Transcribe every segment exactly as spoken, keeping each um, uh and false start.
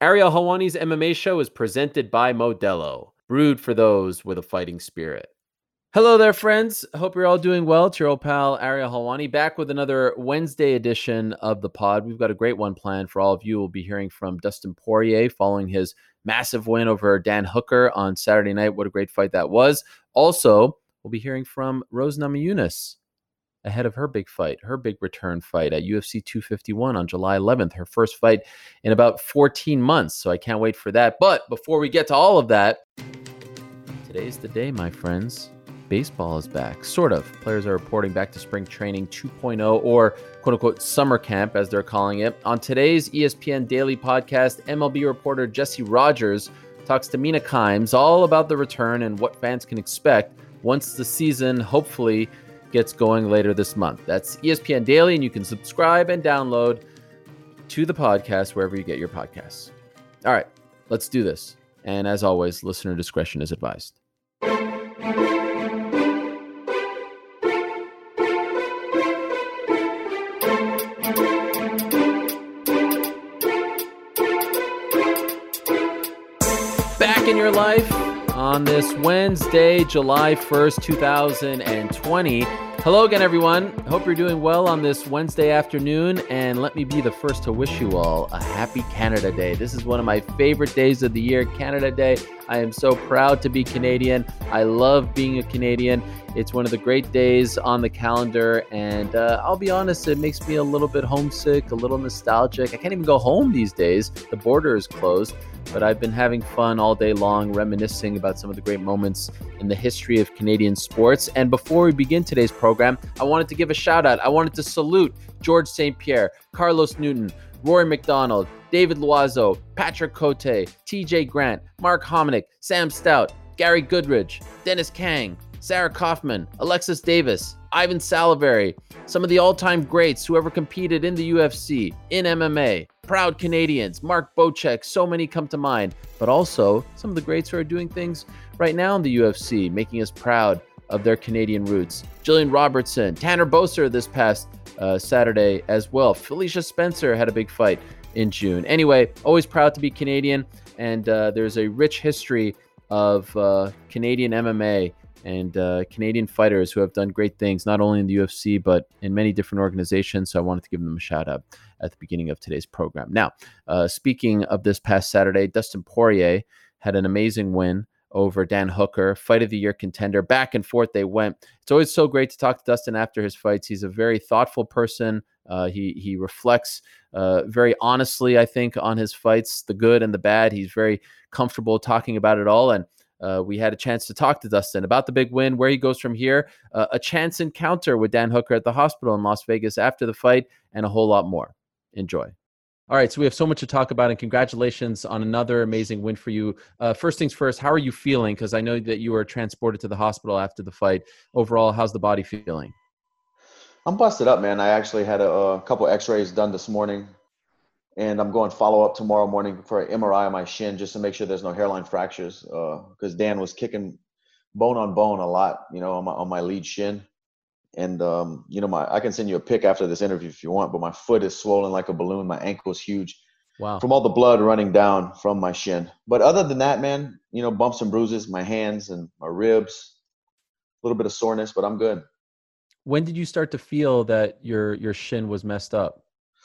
Ariel Helwani's M M A show is presented by Modelo, brewed for those with a fighting spirit. Hello there, friends. Hope you're all doing well. It's your old pal, Ariel Helwani, back with another Wednesday edition of the pod. We've got a great one planned for all of you. We'll be hearing from Dustin Poirier following his massive win over Dan Hooker on Saturday night. What a great fight that was. Also, we'll be hearing from Rose Namajunas ahead of her big fight, her big return fight at U F C two fifty-one on July eleventh, her first fight in about fourteen months. So I can't wait for that. But before we get to all of that, today's the day, my friends. Baseball is back, sort of. Players are reporting back to spring training two point oh, or quote-unquote summer camp, as they're calling it. On today's E S P N Daily podcast, M L B reporter Jesse Rogers talks to Mina Kimes all about the return and what fans can expect once the season hopefully gets going later this month. That's E S P N Daily, and you can subscribe and download to the podcast wherever you get your podcasts. All right, let's do this. And as always, listener discretion is advised. Back in your life on this Wednesday, July first, two thousand twenty. Hello again, everyone. Hope you're doing well on this Wednesday afternoon, and let me be the first to wish you all a happy Canada Day. This is one of my favorite days of the year, Canada Day. I am so proud to be Canadian. I love being a Canadian. It's one of the great days on the calendar, and uh, I'll be honest, it makes me a little bit homesick, a little nostalgic. I can't even go home these days. The border is closed, but I've been having fun all day long, reminiscing about some of the great moments in the history of Canadian sports. And before we begin today's program, I wanted to give a shout out. I wanted to salute George Saint Pierre, Carlos Newton, Rory McDonald, David Loiseau, Patrick Cote, T J Grant, Mark Hominick, Sam Stout, Gary Goodridge, Dennis Kang, Sarah Kaufman, Alexis Davis, Ivan Salivary, some of the all-time greats who ever competed in the U F C, in M M A, proud Canadians, Mark Bocek, so many come to mind, but also some of the greats who are doing things right now in the U F C, making us proud of their Canadian roots. Jillian Robertson, Tanner Boser this past uh, Saturday as well. Felicia Spencer had a big fight in June. Anyway, always proud to be Canadian, and uh, there's a rich history of uh, Canadian M M A and uh, Canadian fighters who have done great things, not only in the U F C, but in many different organizations. So I wanted to give them a shout out at the beginning of today's program. Now, uh, speaking of this past Saturday, Dustin Poirier had an amazing win over Dan Hooker, fight of the year contender. Back and forth they went. It's always so great to talk to Dustin after his fights. He's a very thoughtful person. Uh, he he reflects uh, very honestly, I think, on his fights, the good and the bad. He's very comfortable talking about it all. And Uh, we had a chance to talk to Dustin about the big win, where he goes from here, uh, a chance encounter with Dan Hooker at the hospital in Las Vegas after the fight, and a whole lot more. Enjoy. All right, so we have so much to talk about, and congratulations on another amazing win for you. Uh, first things first, how are you feeling? Because I know that you were transported to the hospital after the fight. Overall, how's the body feeling? I'm busted up, man. I actually had a, a couple x-rays done this morning, and I'm going follow-up tomorrow morning for an M R I on my shin just to make sure there's no hairline fractures, because uh, Dan was kicking bone on bone a lot, you know, on my, on my lead shin. And, um, you know, my I can send you a pic after this interview if you want, but my foot is swollen like a balloon. My ankle is huge. Wow. From all the blood running down from my shin. But other than that, man, you know, bumps and bruises, my hands and my ribs, a little bit of soreness, but I'm good. When did you start to feel that your your shin was messed up?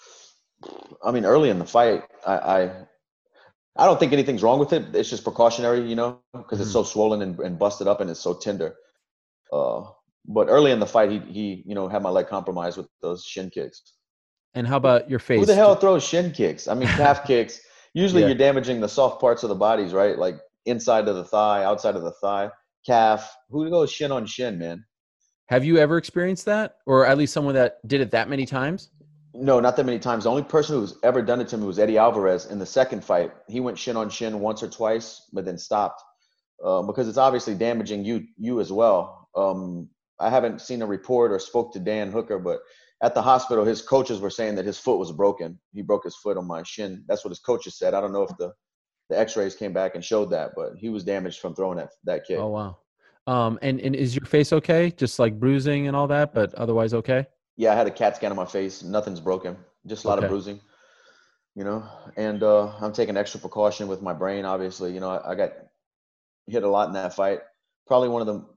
I mean, early in the fight, I, I, I don't think anything's wrong with it. It's just precautionary, you know, because mm-hmm. it's so swollen and, and busted up and it's so tender. Uh, but early in the fight, he, he, you know, had my leg compromised with those shin kicks. And how about your face? Who the hell throws shin kicks? I mean, calf kicks. Usually yeah. you're damaging the soft parts of the bodies, right? Like inside of the thigh, outside of the thigh, calf. Who goes shin on shin, man? Have you ever experienced that? Or at least someone that did it that many times? No, not that many times. The only person who's ever done it to me was Eddie Alvarez in the second fight. He went shin on shin once or twice, but then stopped uh, because it's obviously damaging you you as well. Um, I haven't seen a report or spoke to Dan Hooker, but at the hospital, his coaches were saying that his foot was broken. He broke his foot on my shin. That's what his coaches said. I don't know if the, the x-rays came back and showed that, but he was damaged from throwing that, that kick. Oh, wow. Um, and, and is your face okay? Just like bruising and all that, but otherwise okay? Yeah, I had a CAT scan on my face. Nothing's broken. Just a lot okay. of bruising. you know, and uh, I'm taking extra precaution with my brain. Obviously, you know, I, I got hit a lot in that fight. Probably one of the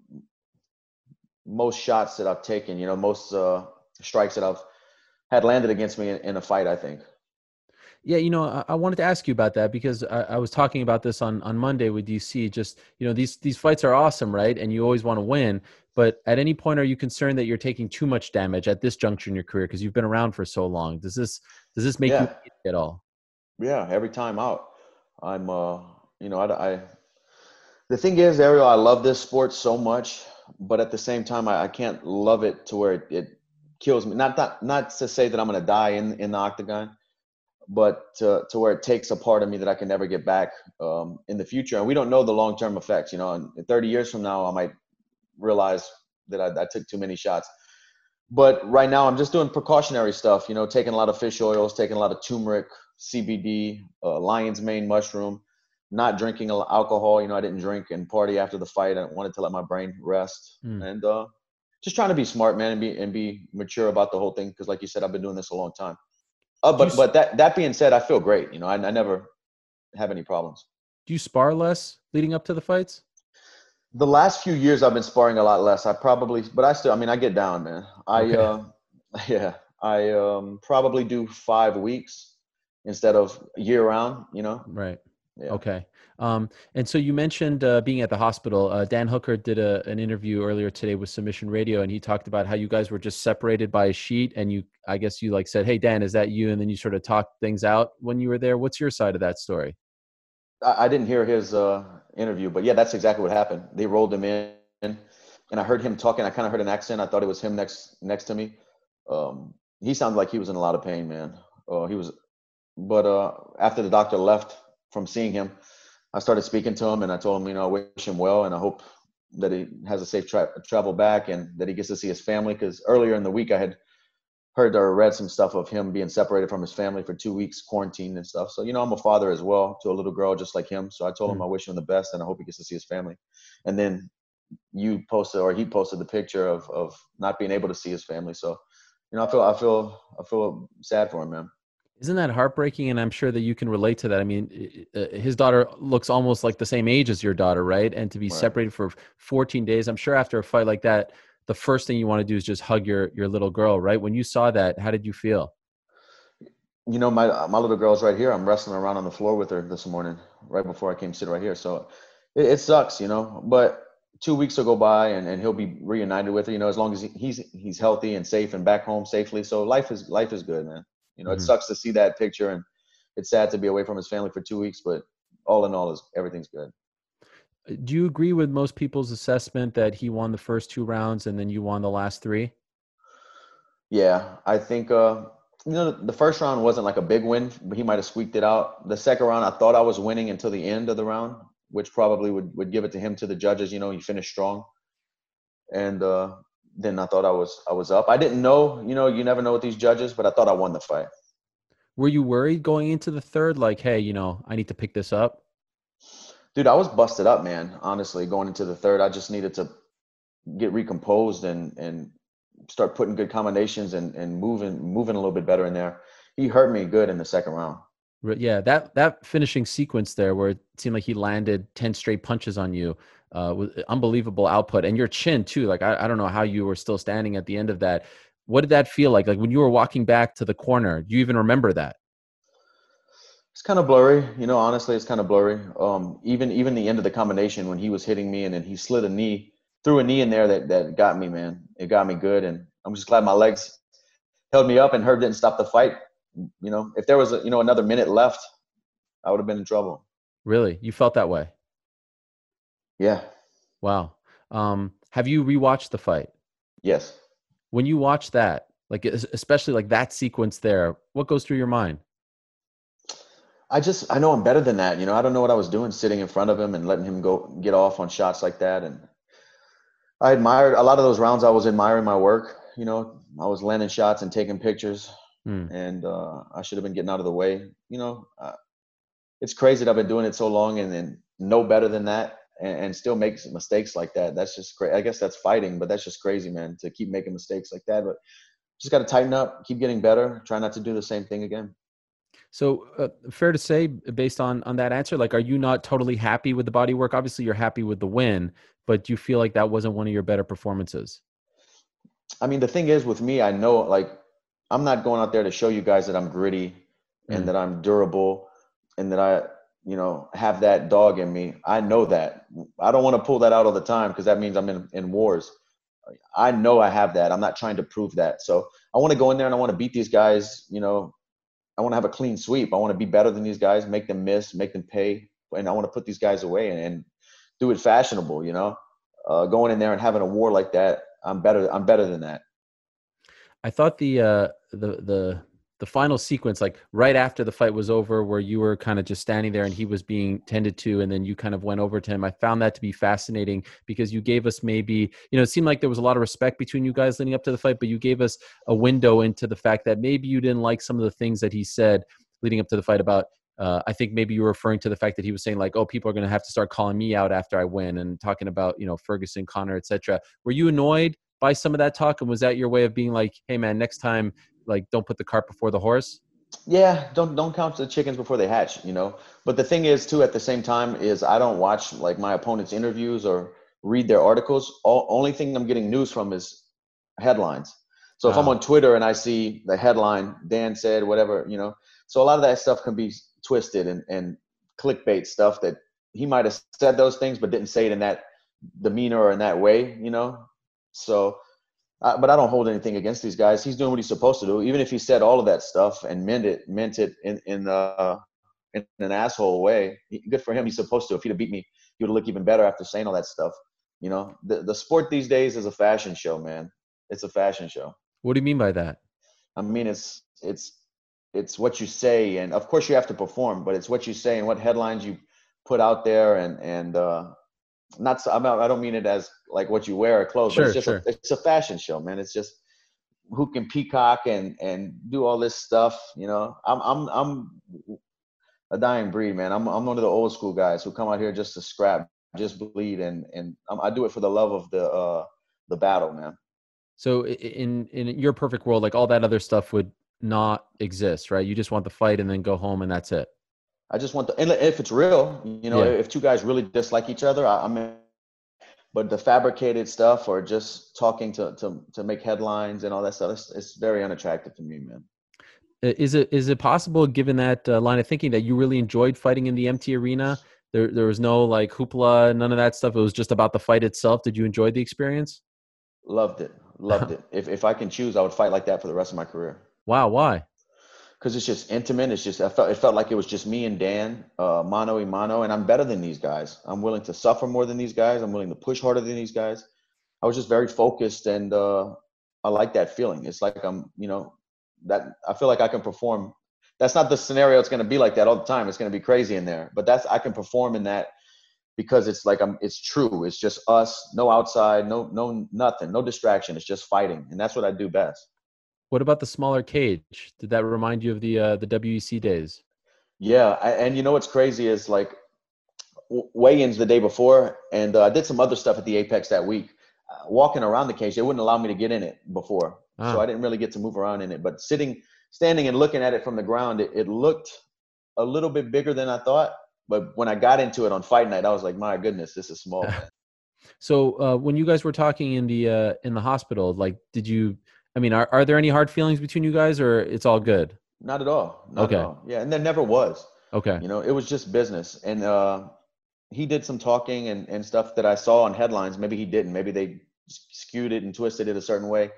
most shots that I've taken. You know, most uh, strikes that I've had landed against me in, in a fight, I think. Yeah, you know, I, I wanted to ask you about that because I, I was talking about this on, on Monday with D C. Just, you know, these these fights are awesome, right? And you always want to win. But at any point, are you concerned that you're taking too much damage at this juncture in your career because you've been around for so long? Does this does this make you Yeah, at all? yeah. Every time out, I'm, uh, you know, I, I. The thing is, Ariel, I love this sport so much, but at the same time, I, I can't love it to where it, it kills me. Not that, not to say that I'm gonna die in in the octagon, but to, to where it takes a part of me that I can never get back um, in the future. And we don't know the long term effects. You know, in thirty years from now, I might realize that I, I took too many shots. But right now, I'm just doing precautionary stuff. You know, taking a lot of fish oils, taking a lot of turmeric, C B D, uh, lion's mane mushroom, not drinking alcohol. You know, I didn't drink and party after the fight. I wanted to let my brain rest, Hmm. and uh, just trying to be smart, man, and be and be mature about the whole thing. Because, like you said, I've been doing this a long time. Uh, Do you but but that that being said, I feel great. You know, I, I never have any problems. do you spar less leading up to the fights? The last few years, I've been sparring a lot less. I probably, but I still, I mean, I get down, man. I, Okay. uh, yeah, I um, probably do five weeks instead of year round. You know, Right. yeah. Okay. Um, and so you mentioned uh, being at the hospital. Uh, Dan Hooker did a, an interview earlier today with Submission Radio, and he talked about how you guys were just separated by a sheet. And you, I guess you like said, "Hey, Dan, is that you?" And then you sort of talked things out when you were there. What's your side of that story? I, I didn't hear his uh, interview, but yeah, that's exactly what happened. They rolled him in, and I heard him talking. I kind of heard an accent. I thought it was him next next to me. Um, he sounded like he was in a lot of pain, man. Uh, he was, but uh, after the doctor left from seeing him, I started speaking to him, and I told him, you know, I wish him well, and I hope that he has a safe tra- travel back, and that he gets to see his family. Because earlier in the week, I had heard or read some stuff of him being separated from his family for two weeks, quarantined and stuff. So, you know, I'm a father as well to a little girl just like him. So I told him Hmm. I wish him the best, and I hope he gets to see his family. And then you posted, or he posted the picture of of not being able to see his family. So, you know, I feel I feel I feel sad for him, man. Isn't that heartbreaking? And I'm sure that you can relate to that. I mean, uh, his daughter looks almost like the same age as your daughter, right? And to be Right. separated for fourteen days, I'm sure after a fight like that, the first thing you want to do is just hug your your little girl, right? When you saw that, how did you feel? You know, my my little girl's right here. I'm wrestling around on the floor with her this morning, right before I came sit right here. So it, it sucks, you know. But two weeks will go by, and, and he'll be reunited with her. You know, as long as he, he's he's healthy and safe and back home safely. So life is life is good, man. You know, it Hmm. sucks to see that picture, and it's sad to be away from his family for two weeks. But all in all, is everything's good. Do you agree with most people's assessment that he won the first two rounds and then you won the last three? Yeah, I think uh, you know the first round wasn't like a big win, but he might have squeaked it out. The second round, I thought I was winning until the end of the round, which probably would would give it to him to the judges. You know, he finished strong, and uh, then I thought I was I was up. I didn't know, you know, you never know with these judges, but I thought I won the fight. Were you worried going into the third? Like, hey, you know, I need to pick this up? Dude, I was busted up, man. Honestly, going into the third, I just needed to get recomposed and and start putting good combinations and and moving moving a little bit better in there. He hurt me good in the second round. Re- Yeah, that that finishing sequence there, where it seemed like he landed ten straight punches on you, uh, with unbelievable output, and your chin too. Like I, I don't know how you were still standing at the end of that. What did that feel like? Like when you were walking back to the corner, do you even remember that? It's kind of blurry, you know. Honestly, it's kind of blurry. Um, even even the end of the combination when he was hitting me, and then he slid a knee, threw a knee in there that that got me, man. It got me good, and I'm just glad my legs held me up, and Herb didn't stop the fight. You know, if there was a, you know another minute left, I would have been in trouble. Really, you felt that way? Yeah. Wow. Um, have you rewatched the fight? Yes. When you watch that, like es- especially like that sequence there, what goes through your mind? I just I know I'm better than that. You know, I don't know what I was doing sitting in front of him and letting him go get off on shots like that. And I admired a lot of those rounds. I was admiring my work. You know, I was landing shots and taking pictures, Hmm. and uh, I should have been getting out of the way. You know, uh, it's crazy that I've been doing it so long and then know better than that, and, and still make mistakes like that. That's just great. I guess that's fighting, but that's just crazy, man, to keep making mistakes like that. But just got to tighten up, keep getting better, try not to do the same thing again. So uh, fair to say, based on on that answer, like, are you not totally happy with the body work? Obviously, you're happy with the win, but do you feel like that wasn't one of your better performances? I mean, the thing is with me, I know like I'm not going out there to show you guys that I'm gritty and Mm. that I'm durable and that I, you know, have that dog in me. I know that. I don't want to pull that out all the time because that means I'm in, in wars. I know I have that. I'm not trying to prove that. So I want to go in there and I want to beat these guys. You know, I want to have a clean sweep. I want to be better than these guys, make them miss, make them pay, and I want to put these guys away and, and do it fashionable. You know, uh, going in there and having a war like that, I'm better. I'm better than that. I thought the uh, the the the final sequence, like right after the fight was over, where you were kind of just standing there and he was being tended to, and then you kind of went over to him. I found that to be fascinating because you gave us maybe, you know, it seemed like there was a lot of respect between you guys leading up to the fight, but you gave us a window into the fact that maybe you didn't like some of the things that he said leading up to the fight about. Uh, I think maybe you were referring to the fact that he was saying like, "Oh, people are going to have to start calling me out after I win," and talking about, you know, Ferguson, Connor, et cetera. Were you annoyed by some of that talk, and was that your way of being like, "Hey, man, next time, like, don't put the cart before the horse"? Yeah, don't don't count the chickens before they hatch, you know. But the thing is too, at the same time, is I don't watch like my opponent's interviews or read their articles. All only thing I'm getting news from is headlines. So if I'm Ah, on Twitter and I see the headline, Dan said whatever, you know. So a lot of that stuff can be twisted and and clickbait stuff that he might have said those things but didn't say it in that demeanor or in that way, you know. So uh, but I don't hold anything against these guys. He's doing what he's supposed to do. Even if he said all of that stuff and meant it, meant it in in, uh, in an asshole way, good for him. He's supposed to. If he'd have beat me, he would look even better after saying all that stuff. You know, the the sport these days is a fashion show, man. It's a fashion show. what do you mean by that? I mean, it's it's it's what you say, and of course you have to perform, but it's what you say and what headlines you put out there, and and uh, not. So- I'm not, I don't mean it as like what you wear or clothes, but it's Sure, just a sure. it's a fashion show, man. It's just who can peacock and and do all this stuff. You know, I'm I'm I'm a dying breed, man. I'm I'm one of the old school guys who come out here just to scrap, just bleed, and and I'm, I do it for the love of the uh the battle, man. So i- in in your perfect world, like all that other stuff would not exist, right? You just want the fight and then go home and that's it. I just want the and if it's real, you know, Yeah. if two guys really dislike each other, I, I'm in, but the fabricated stuff or just talking to to to make headlines and all that stuff, it's, it's very unattractive to me, man. I- Is it is it possible, given that uh, line of thinking, that you really enjoyed fighting in the empty arena? There there was no like hoopla, none of that stuff. It was just about the fight itself. Did you enjoy the experience? Loved it, loved it. If if I can choose, I would fight like that for the rest of my career. Wow, why? Because it's just intimate. It's just I felt it felt like it was just me and Dan, uh, mano y mano, and I'm better than these guys. I'm willing to suffer more than these guys. I'm willing to push harder than these guys. I was just very focused, and uh, I like that feeling. It's like I'm, you know, that I feel like I can perform. That's not the scenario. It's going to be like that all the time. It's going to be crazy in there, but that's I can perform in that because it's like I'm. It's true. It's just us. No outside. No no nothing. No distraction. It's just fighting, and that's what I do best. What about the smaller cage? Did that remind you of the uh, the W E C days? Yeah, I, and you know what's crazy is like weigh-ins the day before, and uh, I did some other stuff at the Apex that week. Uh, walking around the cage, they wouldn't allow me to get in it before, so I Ah, didn't really get to move around in it. But sitting, standing, and looking at it from the ground, it, it looked a little bit bigger than I thought. But when I got into it on fight night, I was like, my goodness, this is small, man. so uh, when you guys were talking in the uh, in the hospital, like, did you? I mean, are are there any hard feelings between you guys, or it's all good? Not at all, not at Okay, all. Yeah, and there never was. okay. You know, it was just business, and uh, he did some talking and, and stuff that I saw on headlines. Maybe he didn't. Maybe they skewed it and twisted it a certain way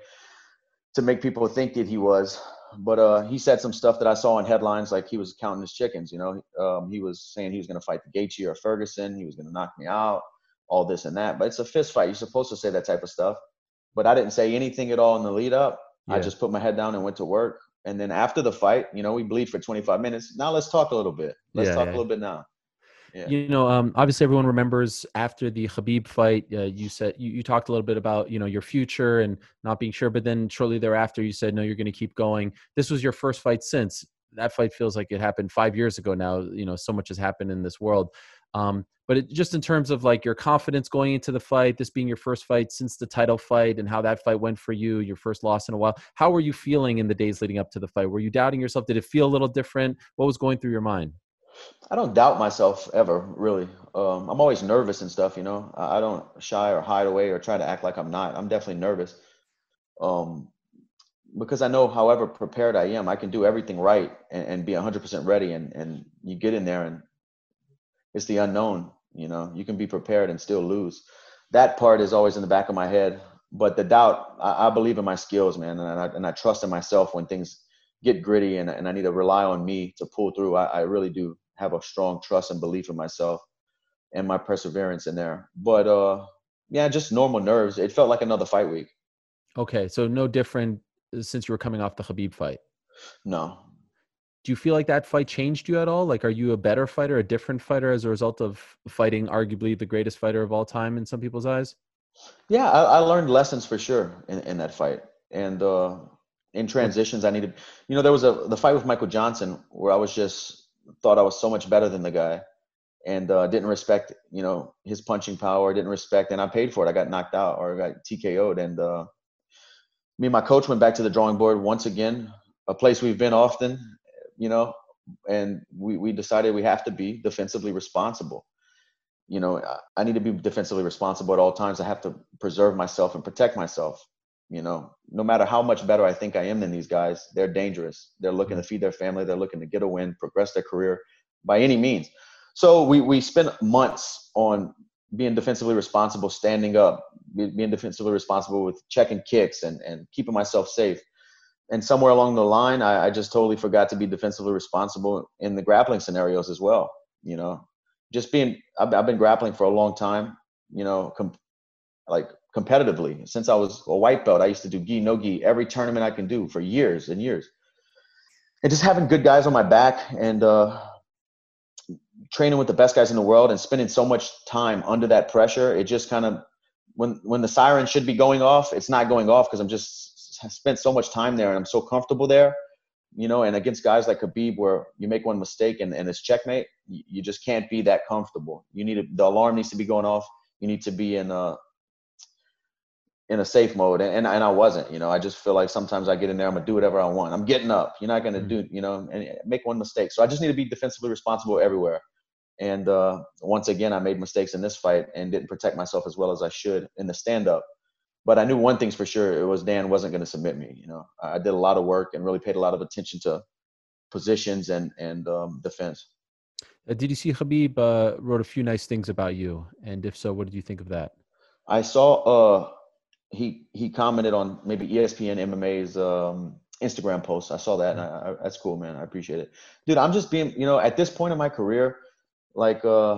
to make people think that he was. But uh, he said some stuff that I saw in headlines, like he was counting his chickens. You know, um, he was saying he was going to fight the Gaethje or Ferguson. He was going to knock me out, all this and that. But it's a fist fight. You're supposed to say that type of stuff. But I didn't say anything at all in the lead up. I Yeah. just put my head down and went to work. And then after the fight, you know, we bleed for twenty-five minutes. Now let's talk a little bit. Let's Yeah, talk a yeah. little bit now. Yeah. You know, um, obviously everyone remembers after the Khabib fight, uh, you said you, you talked a little bit about, you know, your future and not being sure, but then shortly thereafter you said, no, you're going to keep going. This was your first fight since. that fight feels like it happened five years ago now. You know, so much has happened in this world. Um, but it, just in terms of like your confidence going into the fight, this being your first fight since the title fight and how that fight went for you, your first loss in a while, how were you feeling in the days leading up to the fight? Were you doubting yourself? Did it feel a little different? What was going through your mind? I don't doubt myself ever, really. Um, I'm always nervous and stuff, you know. I, I don't shy or hide away or try to act like I'm not. I'm definitely nervous. Um, because I know however prepared I am, I can do everything right and, and be one hundred percent ready. And, and you get in there and it's the unknown, you know, you can be prepared and still lose. That part is always in the back of my head. But the doubt, I, I believe in my skills, man. And I, and I trust in myself when things get gritty and, and I need to rely on me to pull through. I, I really do have a strong trust and belief in myself and my perseverance in there. But uh, yeah, just normal nerves. It felt like another fight week. Okay, so no different since you were coming off the Khabib fight. No. Do you feel like that fight changed you at all? Like, are you a better fighter, a different fighter as a result of fighting arguably the greatest fighter of all time in some people's eyes? Yeah, I, I learned lessons for sure in, in that fight. And uh, in What? transitions, I needed, you know, there was a the fight with Michael Johnson where I was just thought I was so much better than the guy and uh, didn't respect, you know, his punching power, didn't respect, and I paid for it. I got knocked out or got T K O'd. And uh, me and my coach went back to the drawing board once again, a place we've been often, you know, and we, we decided we have to be defensively responsible. You know, I, I need to be defensively responsible at all times. I have to preserve myself and protect myself. You know, no matter how much better I think I am than these guys, they're dangerous. They're looking to feed their family. They're looking to get a win, progress their career by any means. So we, we spent months on being defensively responsible, standing up, being defensively responsible with checking kicks and, and keeping myself safe. And somewhere along the line, I, I just totally forgot to be defensively responsible in the grappling scenarios as well. You know, just being, I've, I've been grappling for a long time, you know, com- like competitively. Since I was a white belt, I used to do gi, no gi, every tournament I can do for years and years. And just having good guys on my back and uh, training with the best guys in the world and spending so much time under that pressure, it just kind of, when when the siren should be going off, it's not going off because I'm just I spent so much time there and I'm so comfortable there, you know, and against guys like Khabib where you make one mistake and, and it's checkmate, you, you just can't be that comfortable. You need to, the alarm needs to be going off. You need to be in a, in a safe mode. And, and, and I wasn't, you know, I just feel like sometimes I get in there, I'm gonna do whatever I want. I'm getting up. You're not going to Mm. do, you know, and make one mistake. So I just need to be defensively responsible everywhere. And uh, once again, I made mistakes in this fight and didn't protect myself as well as I should in the stand-up. But I knew one thing's for sure, it was Dan wasn't going to submit me. You know, I did a lot of work and really paid a lot of attention to positions and and um, defense. Uh, did you see Khabib uh, wrote a few nice things about you? And if so, what did you think of that? I saw uh, he he commented on maybe E S P N M M A's um, Instagram post. I saw that, and I, I, that's cool, man. I appreciate it, dude. I'm just being, you know, at this point in my career, like uh,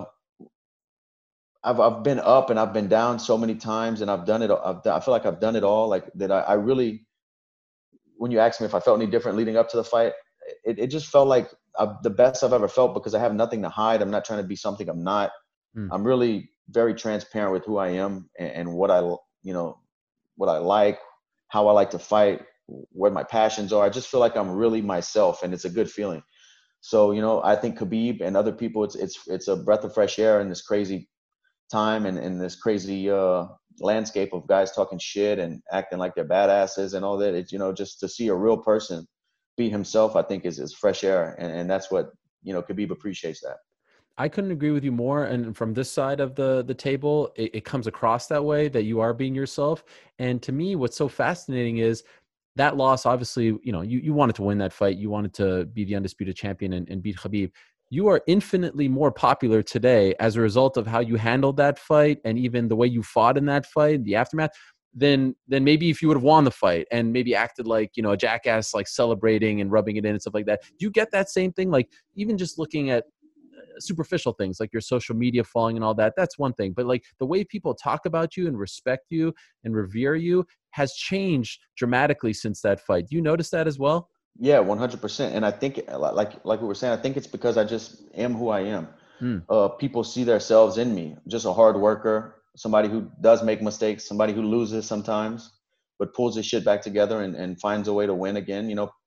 I've I've been up and I've been down so many times, and I've done it. I've done, I feel like I've done it all. Like that, I, I really. When you asked me if I felt any different leading up to the fight, it, it just felt like I, the best I've ever felt because I have nothing to hide. I'm not trying to be something I'm not. Mm. I'm really very transparent with who I am and, and what I, you know, what I like, how I like to fight, what my passions are. I just feel like I'm really myself, and it's a good feeling. So, you know, I think Khabib and other people, it's it's it's a breath of fresh air in this crazy time and in this crazy uh, landscape of guys talking shit and acting like they're badasses and all that. It's, you know, just to see a real person be himself, I think is is fresh air, and and that's what, you know, Khabib appreciates that. I couldn't agree with you more. And from this side of the the table, it, it comes across that way that you are being yourself. And to me, what's so fascinating is that loss. Obviously, you know, you, you wanted to win that fight. You wanted to be the undisputed champion and, and beat Khabib. You are infinitely more popular today as a result of how you handled that fight and even the way you fought in that fight, the aftermath, than than maybe if you would have won the fight and maybe acted like, you know, a jackass, like celebrating and rubbing it in and stuff like that. Do you get that same thing? Like even just looking at superficial things like your social media following and all that, that's one thing. But like the way people talk about you and respect you and revere you has changed dramatically since that fight. Do you notice that as well? Yeah, one hundred percent. And I think, like like we were saying, I think it's because I just am who I am. Mm. Uh, people see themselves in me, just a hard worker, somebody who does make mistakes, somebody who loses sometimes, but pulls his shit back together and, and finds a way to win again. You know,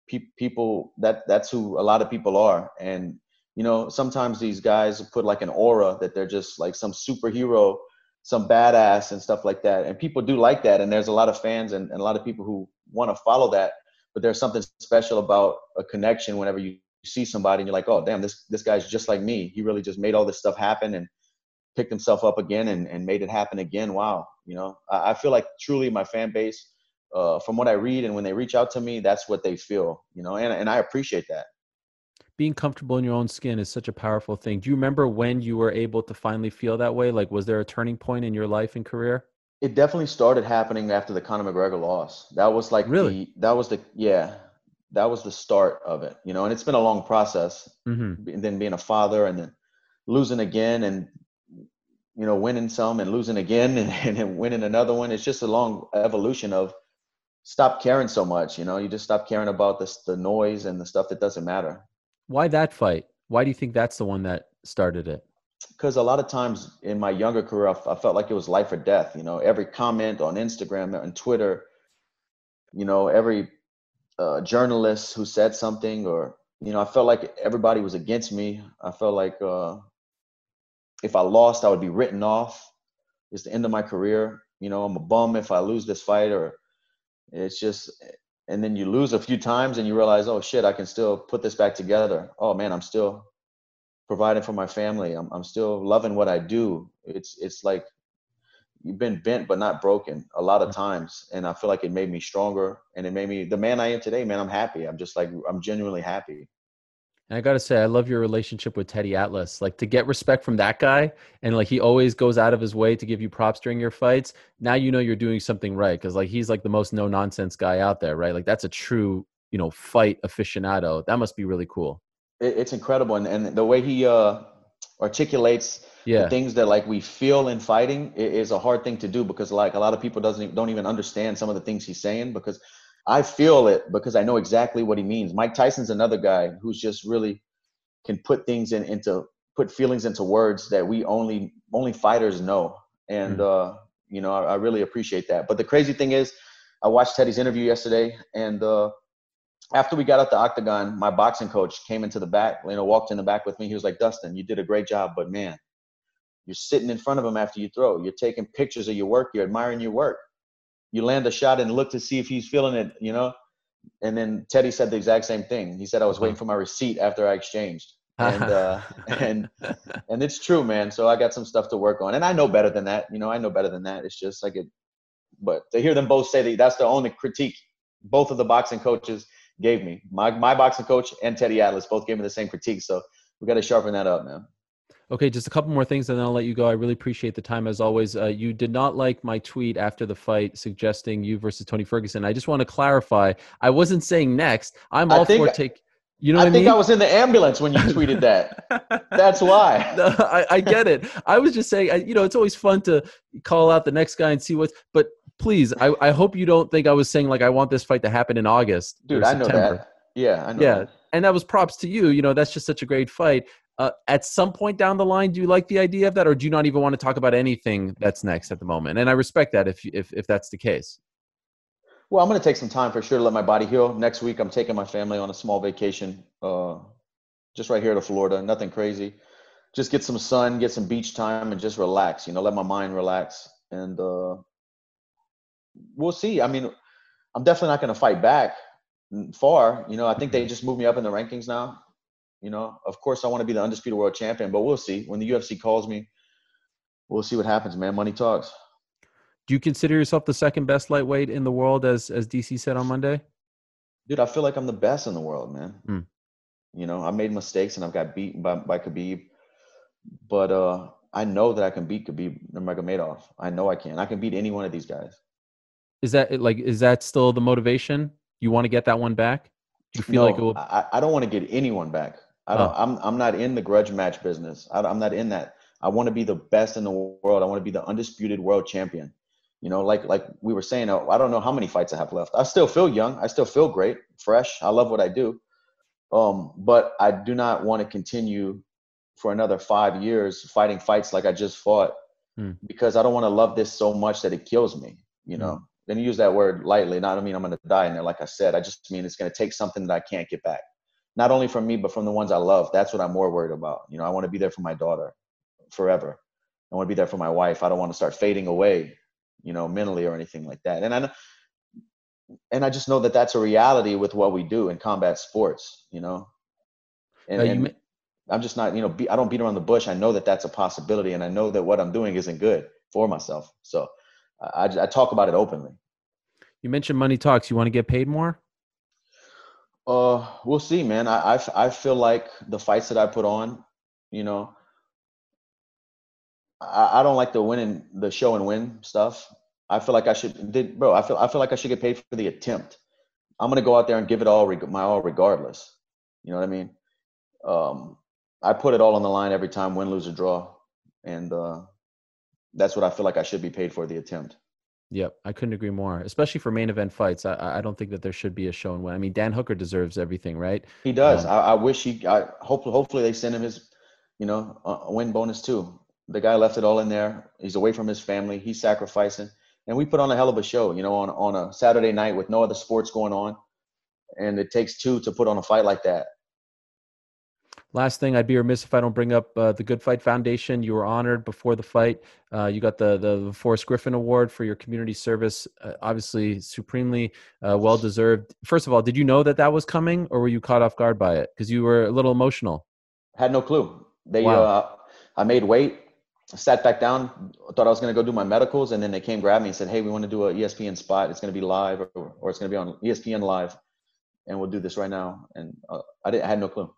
pe- people that that's who a lot of people are. And you know, sometimes these guys put like an aura that they're just like some superhero, some badass and stuff like that. And people do like that. And there's a lot of fans and, and a lot of people who want to follow that. But there's something special about a connection whenever you see somebody and you're like, oh, damn, this this guy's just like me. He really just made all this stuff happen and picked himself up again and, and made it happen again. Wow. You know, I, I feel like truly my fan base, uh, from what I read and when they reach out to me, that's what they feel, you know, and, and I appreciate that. Being comfortable in your own skin is such a powerful thing. Do you remember when you were able to finally feel that way? Like, was there a turning point in your life and career? It definitely started happening after the Conor McGregor loss. That was like Really? the, that was the, yeah, that was the start of it, you know, and it's been a long process. Mm-hmm. And then being a father and then losing again and, you know, winning some and losing again and, and then winning another one. It's just a long evolution of stop caring so much. You know, you just stop caring about this, the noise and the stuff that doesn't matter. Why that fight? Why do you think that's the one that started it? Because a lot of times in my younger career, I, I felt like it was life or death. You know, every comment on Instagram and Twitter, you know, every uh, journalist who said something, or, you know, I felt like everybody was against me. I felt like uh, if I lost, I would be written off. It's the end of my career. You know, I'm a bum if I lose this fight, or it's just, and then you lose a few times and you realize, oh shit, I can still put this back together. Oh man, I'm still providing for my family. I'm I'm still loving what I do. It's it's like you've been bent but not broken a lot of times, and I feel like it made me stronger and it made me the man I am today. Man, I'm happy. I'm just like I'm genuinely happy. And I got to say, I love your relationship with Teddy Atlas. Like, to get respect from that guy, and like he always goes out of his way to give you props during your fights. Now you know you're doing something right, because like he's like the most no nonsense guy out there, right? Like that's a true, you know, fight aficionado. That must be really cool. It, it's incredible, and and the way he uh, articulates the Yeah. things that like we feel in fighting i- is a hard thing to do, because like a lot of people doesn't don't even understand some of the things he's saying, because I feel it because I know exactly what he means. Mike Tyson's another guy who's just really can put things in into put feelings into words that we only only fighters know. And Mm. uh, you know, I, I really appreciate that. But the crazy thing is, I watched Teddy's interview yesterday, and uh, after we got out the octagon, my boxing coach came into the back, you know, walked in the back with me. He was like, Dustin, you did a great job, but man, you're sitting in front of him after you throw. You're taking pictures of your work. You're admiring your work. You land a shot and look to see if he's feeling it, you know? And then Teddy said the exact same thing. He said, I was waiting Wow. for my receipt after I exchanged. And, uh, and, and it's true, man. So I got some stuff to work on, and I know better than that. You know, I know better than that. It's just like it, but to hear them both say that, that's the only critique both of the boxing coaches gave me. My, my boxing coach and Teddy Atlas both gave me the same critique. So we got to sharpen that up, man. Okay, just a couple more things and then I'll let you go. I really appreciate the time as always. Uh, you did not like my tweet after the fight suggesting you versus Tony Ferguson. I just want to clarify. I wasn't saying next. I'm I all think, for take. You know I what I think I mean? was in the ambulance when you tweeted that. That's why. No, I, I get it. I was just saying, I, you know, it's always fun to call out the next guy and see what's. But please, I, I hope you don't think I was saying like I want this fight to happen in August or Dude, I know September. that. Yeah, I know Yeah, that. and that was props to you. You know, that's just such a great fight. Uh, at some point down the line, do you like the idea of that, or do you not even want to talk about anything that's next at the moment? And I respect that if if if that's the case. Well, I'm going to take some time for sure to let my body heal. Next week, I'm taking my family on a small vacation, uh, just right here to Florida. Nothing crazy. Just get some sun, get some beach time, and just relax. You know, let my mind relax. And uh, we'll see. I mean, I'm definitely not going to fight back far. You know, I think they just moved me up in the rankings now. You know, of course, I want to be the undisputed world champion, but we'll see. When the U F C calls me, we'll see what happens, man. Money talks. Do you consider yourself the second best lightweight in the world, as as D C said on Monday? Dude, I feel like I'm the best in the world, man. Hmm. You know, I made mistakes and I've got beaten by, by Khabib, but uh, I know that I can beat Khabib Nurmagomedov. I know I can. I can beat any one of these guys. Is that like is that still the motivation? You want to get that one back? Do you feel like it No, will? I, I don't want to get anyone back. I don't. Oh, I'm I'm not in the grudge match business. I, I'm not in that. I want to be the best in the world. I want to be the undisputed world champion. You know, like like we were saying, uh, I don't know how many fights I have left. I still feel young. I still feel great, fresh. I love what I do. Um, but I do not want to continue for another five years fighting fights like I just fought, hmm, because I don't want to love this so much that it kills me. You hmm. know, and use that word lightly. Not, I mean, I'm going to die in there. Like I said, I just mean it's going to take something that I can't get back. Not only from me, but from the ones I love. That's what I'm more worried about. You know, I want to be there for my daughter forever. I want to be there for my wife. I don't want to start fading away, you know, mentally or anything like that. And I, and I just know that that's a reality with what we do in combat sports, you know, and, Uh, you, and I'm just not, you know, be, I don't beat around the bush. I know that that's a possibility, and I know that what I'm doing isn't good for myself. So I, I talk about it openly. you mentioned money talks. You want to get paid more? Uh, we'll see, man. I, I, I feel like the fights that I put on, you know, I, I don't like the winning, the show and win stuff. I feel like I should, did, bro. I feel, I feel like I should get paid for the attempt. I'm gonna go out there and give it all, my all, regardless. You know what I mean? Um, I put it all on the line every time, win, lose, or draw, and uh, that's what I feel like I should be paid for, the attempt. Yep, I couldn't agree more. Especially for main event fights, I I don't think that there should be a show and win. I mean, Dan Hooker deserves everything, right? He does. Um, I, I wish he. I hopefully, hopefully they send him his, you know, a win bonus too. The guy left it all in there. He's away from his family. He's sacrificing, and we put on a hell of a show. You know, on on a Saturday night with no other sports going on, and it takes two to put on a fight like that. Last thing, I'd be remiss if I don't bring up uh, the Good Fight Foundation. You were honored before the fight. Uh, you got the the Forrest Griffin Award for your community service. Uh, obviously, supremely uh, well deserved. First of all, did you know that that was coming, or were you caught off guard by it? Because you were a little emotional. Had no clue. They, wow. uh, I made weight, sat back down, thought I was going to go do my medicals, and then they came grab me and said, "Hey, we want to do a E S P N spot. It's going to be live, or, or it's going to be on E S P N Live, and we'll do this right now." And uh, I didn't, I had no clue.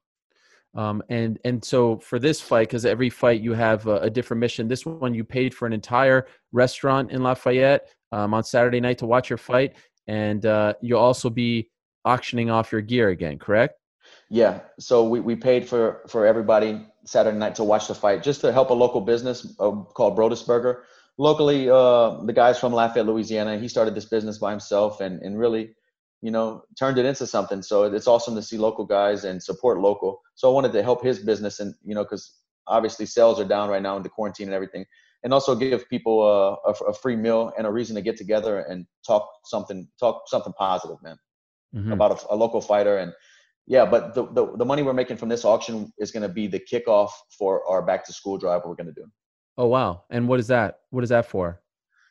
Um, and and so for this fight, because every fight you have a, a different mission. This one you paid for an entire restaurant in Lafayette um, on Saturday night to watch your fight, and uh, you'll also be auctioning off your gear again, correct? Yeah. So we, we paid for for everybody Saturday night to watch the fight, just to help a local business uh, called Brodus Burger. Locally, uh, the guy's from Lafayette, Louisiana. He started this business by himself, and and really, you know, turned it into something. So it's awesome to see local guys and support local. So I wanted to help his business, and, you know, because obviously sales are down right now in the quarantine and everything, and also give people a, a, a free meal and a reason to get together and talk something, talk something positive, man, mm-hmm. about a, a local fighter. And yeah, but the, the, the money we're making from this auction is going to be the kickoff for our back to school drive we're going to do. Oh, wow. And what is that? What is that for?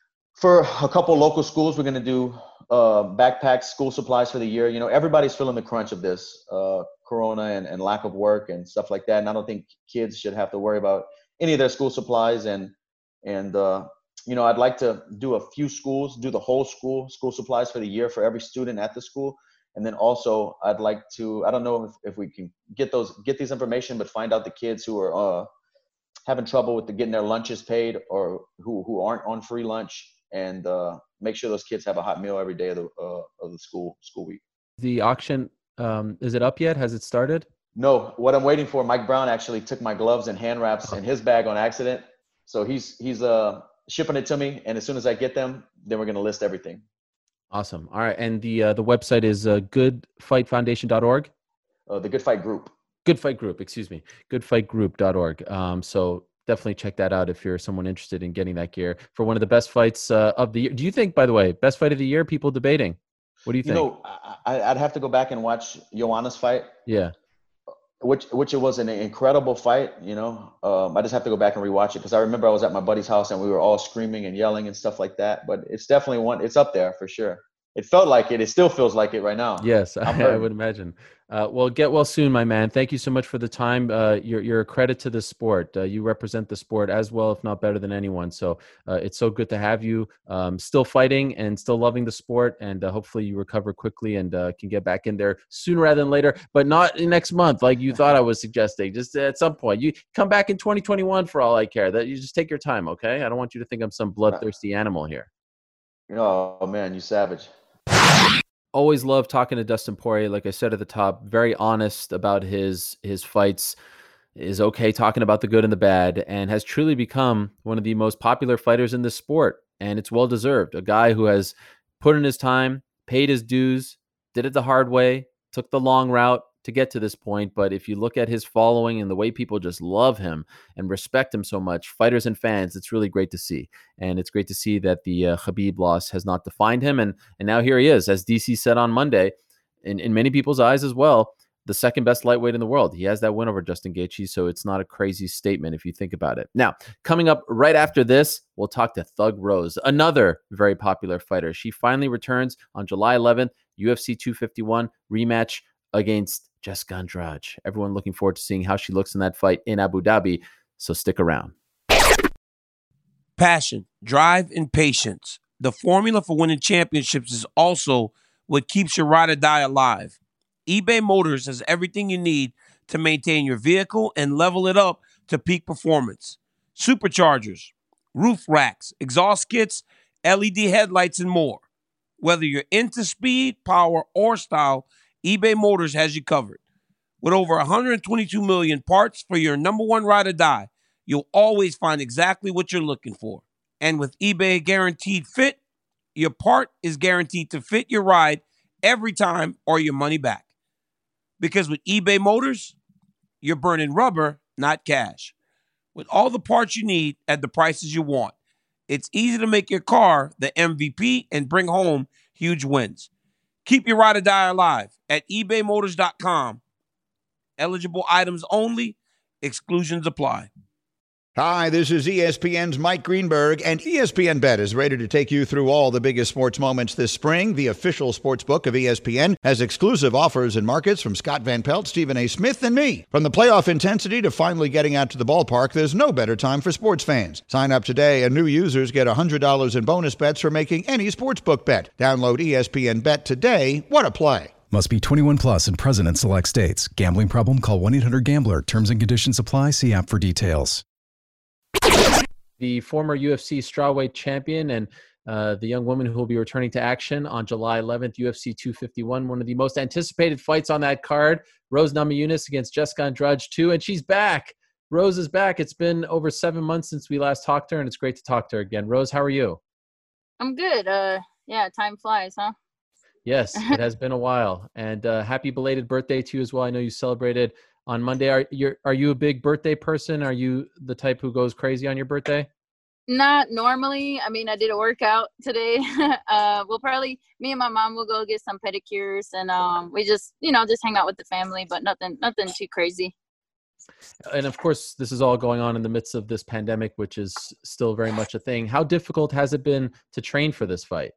For a couple local schools, we're going to do uh, backpacks, school supplies for the year. You know, everybody's feeling the crunch of this uh, corona and, and lack of work and stuff like that. And I don't think kids should have to worry about any of their school supplies. And, and uh, you know, I'd like to do a few schools, do the whole school, school supplies for the year for every student at the school. And then also I'd like to, I don't know if, if we can get those, get these information, but find out the kids who are uh, having trouble with the, getting their lunches paid, or who, who aren't on free lunch, and uh, make sure those kids have a hot meal every day of the uh, of the school school week. The auction, um, is it up yet? Has it started? No. What I'm waiting for, Mike Brown actually took my gloves and hand wraps in his bag on accident, so he's he's uh shipping it to me, and as soon as I get them, then we're gonna list everything. Awesome. All right, and the uh, the website is uh, good fight foundation dot org. Uh, the Good Fight Group. Good Fight Group. Excuse me. good fight group dot org. Um, so. Definitely check that out if you're someone interested in getting that gear for one of the best fights uh, of the year. Do you think, by the way, best fight of the year? People debating. What do you think? You know, I, I'd have to go back and watch Joanna's fight. Yeah. Which which it was an incredible fight. You know, um, I just have to go back and rewatch it because I remember I was at my buddy's house and we were all screaming and yelling and stuff like that. But it's definitely one. It's up there for sure. It felt like it. It still feels like it right now. Yes, I, I would imagine. Uh, well, get well soon, my man. Thank you so much for the time. Uh, you're, you're a credit to the sport. Uh, you represent the sport as well, if not better than anyone. So uh, it's so good to have you um, still fighting and still loving the sport. And uh, hopefully you recover quickly and uh, can get back in there sooner rather than later, but not next month like you thought I was suggesting. Just at some point. You come back in twenty twenty-one for all I care. That you just take your time, okay? I don't want you to think I'm some bloodthirsty animal here. Oh, man, you savage. Always love talking to Dustin Poirier. Like I said at the top, very honest about his his fights, is okay talking about the good and the bad, and has truly become one of the most popular fighters in this sport. And it's well deserved. A guy who has put in his time, paid his dues, did it the hard way, took the long route to get to this point. But if you look at his following and the way people just love him and respect him so much, fighters and fans, it's really great to see. And it's great to see that the uh, Khabib loss has not defined him. And, and now here he is, as D C said on Monday, in, in many people's eyes as well, the second best lightweight in the world. He has that win over Justin Gaethje, so it's not a crazy statement if you think about it. Now, coming up right after this, we'll talk to Thug Rose, another very popular fighter. She finally returns on July eleventh, U F C two fifty-one rematch against Jessica Andrade. Everyone looking forward to seeing how she looks in that fight in Abu Dhabi, so stick around. Passion, drive, and patience. The formula for winning championships is also what keeps your ride or die alive. eBay Motors has everything you need to maintain your vehicle and level it up to peak performance. Superchargers, roof racks, exhaust kits, L E D headlights, and more. Whether you're into speed, power, or style, eBay Motors has you covered. With over one hundred twenty-two million parts for your number one ride or die, you'll always find exactly what you're looking for. And with eBay Guaranteed Fit, your part is guaranteed to fit your ride every time or your money back. Because with eBay Motors, you're burning rubber, not cash. With all the parts you need at the prices you want, it's easy to make your car the M V P and bring home huge wins. Keep your ride or die alive at ebay motors dot com. Eligible items only. Exclusions apply. Hi, this is E S P N's Mike Greenberg, and E S P N Bet is ready to take you through all the biggest sports moments this spring. The official sports book of E S P N has exclusive offers and markets from Scott Van Pelt, Stephen A. Smith, and me. From the playoff intensity to finally getting out to the ballpark, there's no better time for sports fans. Sign up today, and new users get one hundred dollars in bonus bets for making any sportsbook bet. Download E S P N Bet today. What a play. Must be twenty-one plus and present in select states. Gambling problem? Call one eight hundred gambler. Terms and conditions apply. See app for details. The former U F C strawweight champion and uh, the young woman who will be returning to action on July eleventh, U F C two fifty-one, one of the most anticipated fights on that card, Rose Namajunas against Jessica Andrade too, and she's back. Rose is back. It's been over seven months since we last talked to her, and it's great to talk to her again. Rose, how are you? I'm good. Uh, yeah, time flies, huh? Yes, it has been a while, and uh, happy belated birthday to you as well. I know you celebrated on Monday. Are you are you a big birthday person? Are you the type who goes crazy on your birthday? Not normally. I mean, I did a workout today. uh, we'll probably, me and my mom will go get some pedicures, and um, we just, you know, just hang out with the family, but nothing, nothing too crazy. And of course, this is all going on in the midst of this pandemic, which is still very much a thing. How difficult has it been to train for this fight?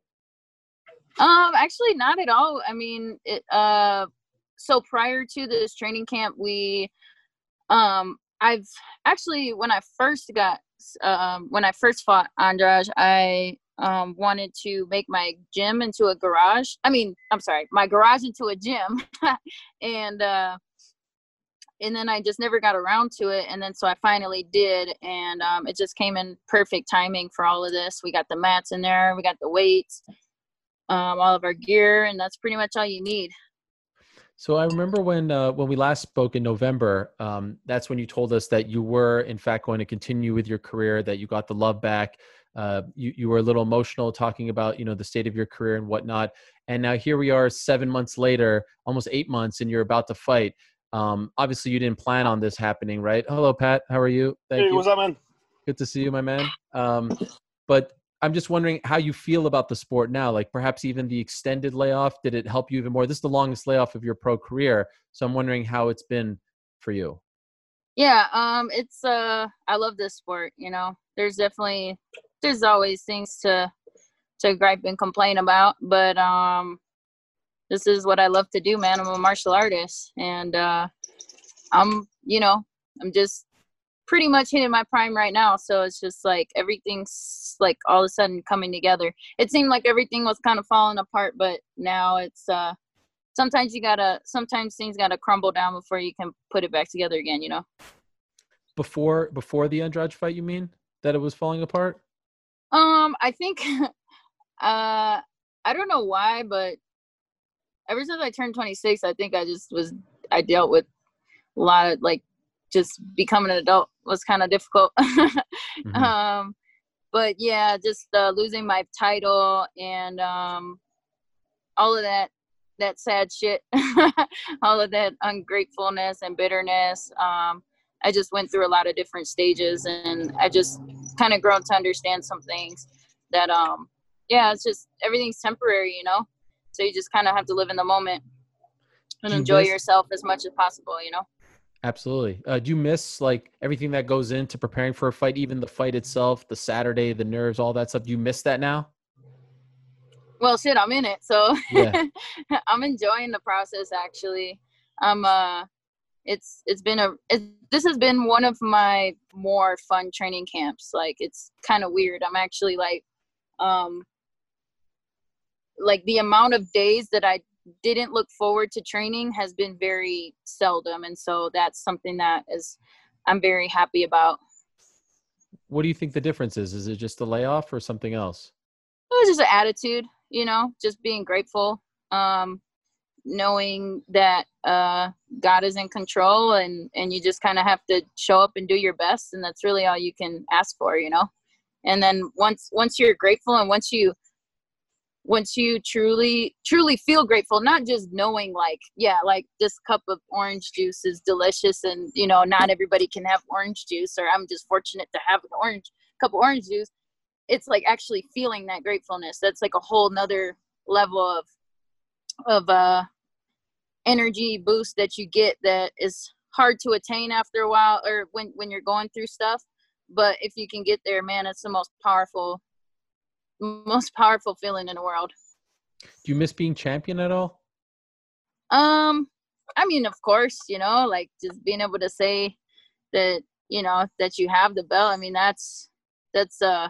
Um, actually, not at all. I mean, it, uh, so prior to this training camp, we, um, I've actually, when I first got, um, when I first fought Andrade, I, um, wanted to make my gym into a garage. I mean, I'm sorry, my garage into a gym. and, uh, and then I just never got around to it. And then, so I finally did. And, um, it just came in perfect timing for all of this. We got the mats in there. We got the weights, um, all of our gear, and that's pretty much all you need. So I remember when uh, when we last spoke in November, um, that's when you told us that you were, in fact, going to continue with your career, that you got the love back. Uh, you, you were a little emotional talking about, you know, the state of your career and whatnot. And now here we are seven months later, almost eight months, and you're about to fight. Um, obviously, you didn't plan on this happening, right? Hello, Pat. How are you? Thank hey, you. What's up, man? Good to see you, my man. Um, but I'm just wondering how you feel about the sport now, like perhaps even the extended layoff. Did it help you even more? This is the longest layoff of your pro career. So I'm wondering how it's been for you. Yeah, um, it's, uh, I love this sport, you know, there's definitely, there's always things to, to gripe and complain about, but, um, this is what I love to do, man. I'm a martial artist, and, uh, I'm, you know, I'm just pretty much hitting my prime right now. So it's just like everything's like all of a sudden coming together. It seemed like everything was kind of falling apart, but now it's uh sometimes you gotta sometimes things gotta crumble down before you can put it back together again, you know. Before before the Andrade fight, you mean that it was falling apart? Um, I think uh I don't know why, but ever since I turned twenty-six, I think I just was I dealt with a lot of like just becoming an adult was kind of difficult. mm-hmm. Um, but yeah, just uh, losing my title and um, all of that, that sad shit, all of that ungratefulness and bitterness. Um, I just went through a lot of different stages, and I just kind of grown to understand some things that, um, yeah, it's just everything's temporary, you know? So you just kind of have to live in the moment and Do you enjoy miss- yourself as much as possible, you know? Absolutely. Uh, do you miss like everything that goes into preparing for a fight, even the fight itself, the Saturday, the nerves, all that stuff? Do you miss that now? Well, shit, I'm in it. So Yeah. I'm enjoying the process, actually. I'm, uh, it's, it's been a, it, this has been one of my more fun training camps. Like, it's kind of weird. I'm actually like, um, like the amount of days that I didn't look forward to training has been very seldom. And so that's something that is, I'm very happy about. What do you think the difference is? Is it just the layoff or something else? It was just an attitude, you know, just being grateful, um, knowing that uh, God is in control, and, and you just kind of have to show up and do your best. And that's really all you can ask for, you know? And then once, once you're grateful, and once you, once you truly, truly feel grateful, not just knowing like, yeah, like this cup of orange juice is delicious, and, you know, not everybody can have orange juice, or I'm just fortunate to have an orange cup of orange juice. It's like actually feeling that gratefulness. That's like a whole nother level of, of, uh, energy boost that you get that is hard to attain after a while, or when, when you're going through stuff. But if you can get there, man, it's the most powerful, most powerful feeling in the world. Do you miss being champion at all? Um, I mean, of course, you know, like just being able to say that, you know, that you have the belt. I mean, that's, that's, uh,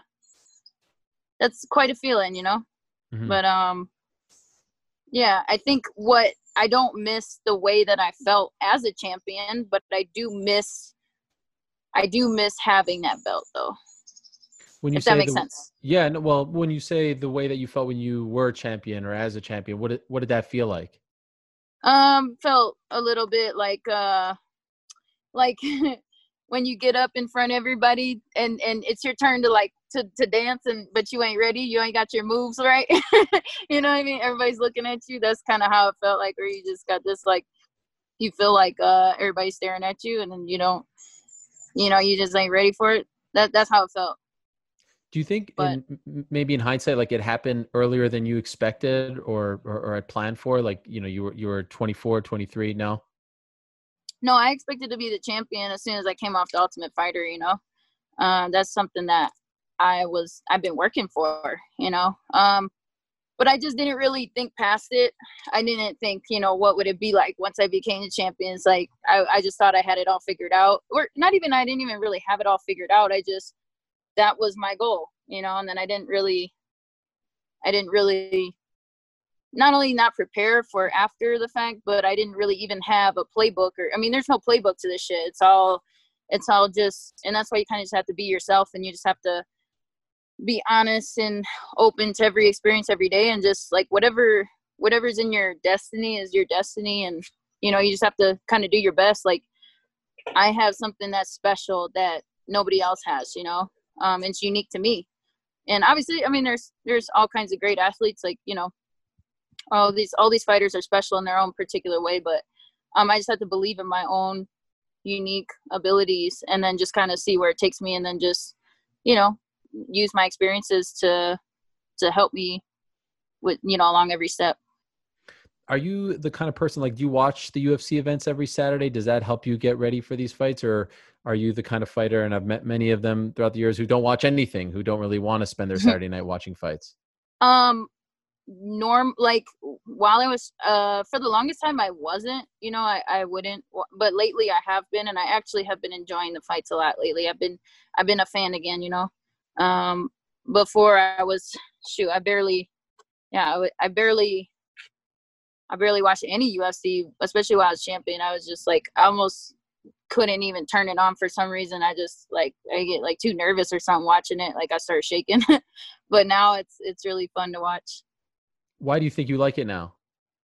that's quite a feeling, you know? Mm-hmm. But, um, yeah, I think what I don't miss the way that I felt as a champion, but I do miss, I do miss having that belt though. When you If say that makes the, sense. Yeah, no, well, when you say the way that you felt when you were champion or as a champion, what did, what did that feel like? Um, felt a little bit like, uh, like when you get up in front of everybody and, and it's your turn to like, to, to dance, and, but you ain't ready. You ain't got your moves right. You know what I mean? Everybody's looking at you. That's kind of how it felt like, where you just got this, like, you feel like, uh, everybody's staring at you, and then you don't, you know, you just ain't ready for it. That, that's how it felt. Do you think But, in maybe in hindsight, like it happened earlier than you expected or, or, or had planned for? Like, you know, you were, you were twenty-four, twenty-three now? no, I expected to be the champion as soon as I came off the Ultimate Fighter, you know? Uh, that's something that I was, I've been working for, you know? Um, but I just didn't really think past it. I didn't think, you know, what would it be like once I became the champion? It's like, I, I just thought I had it all figured out. Or not even, I didn't even really have it all figured out. I just, that was my goal, you know? And then I didn't really, I didn't really, not only not prepare for after the fact, but I didn't really even have a playbook, or, I mean, there's no playbook to this shit. It's all, it's all just, and that's why you kind of just have to be yourself, and you just have to be honest and open to every experience every day, and just like whatever, whatever's in your destiny is your destiny. And, you know, you just have to kind of do your best. Like, I have something that's special that nobody else has, you know, um, it's unique to me. And obviously, I mean, there's, there's all kinds of great athletes, like, you know, all these, all these fighters are special in their own particular way, but, um, I just have to believe in my own unique abilities, and then just kind of see where it takes me, and then just, you know, use my experiences to, to help me with, you know, along every step. Are you the kind of person, like, do you watch the U F C events every Saturday? Does that help you get ready for these fights? Or are you the kind of fighter, and I've met many of them throughout the years, who don't watch anything, who don't really want to spend their Saturday night watching fights? Um, norm, like while I was, uh, for the longest time I wasn't, you know, I, I wouldn't, but lately I have been, and I actually have been enjoying the fights a lot lately. I've been, I've been a fan again, you know. Um, before I was, shoot, I barely, yeah, I, w- I barely, I barely watched any U F C, especially while I was champion. I was just like, I almost couldn't even turn it on for some reason. I just like, I get like too nervous or something watching it. Like I start shaking, but now it's, it's really fun to watch. Why do you think you like it now?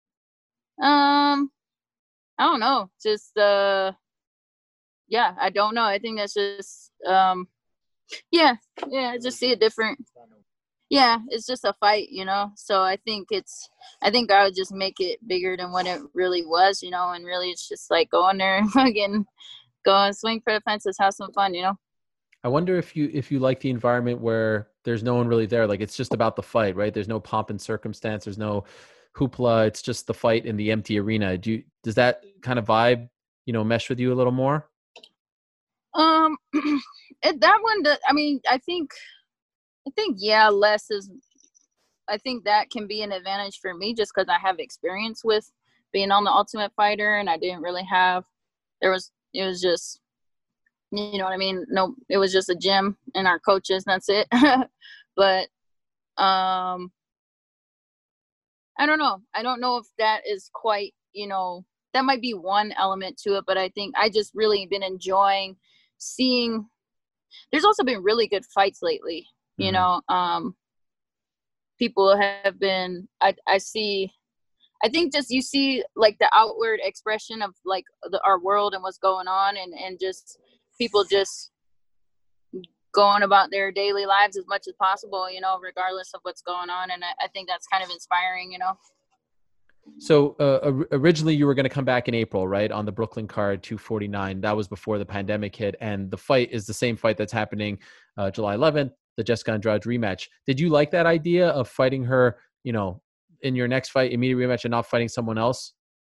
Um, I don't know. Just, uh, yeah, I don't know. I think that's just, um, yeah, yeah, I just see it different. Yeah, it's just a fight, you know. So I think it's, I think I would just make it bigger than what it really was, you know. And really, it's just like go in there and fucking go and swing for the fences, have some fun, you know. I wonder if you if you like the environment where there's no one really there. Like it's just about the fight, right? There's no pomp and circumstance. There's no hoopla. It's just the fight in the empty arena. Do you, does that kind of vibe, you know, mesh with you a little more? Um, it, that one, does, I mean, I think, I think yeah, less is. I think that can be an advantage for me just because I have experience with being on the Ultimate Fighter, and I didn't really have. There was it was just, you know what I mean. No, it was just a gym and our coaches, and that's it. But um, I don't know. I don't know if that is quite, you know, that might be one element to it. But I think I just really been enjoying seeing. There's also been really good fights lately. You Mhm. know, um, people have been, I, I see, I think just you see like the outward expression of like the, our world and what's going on, and, and just people just going about their daily lives as much as possible, you know, regardless of what's going on. And I, I think that's kind of inspiring, you know. So uh, or- originally you were going to come back in April, right? On the Brooklyn card two forty-nine. That was before the pandemic hit. And the fight is the same fight that's happening uh, July eleventh, the Jessica Andrade rematch. Did you like that idea of fighting her, you know, in your next fight, immediate rematch, and not fighting someone else?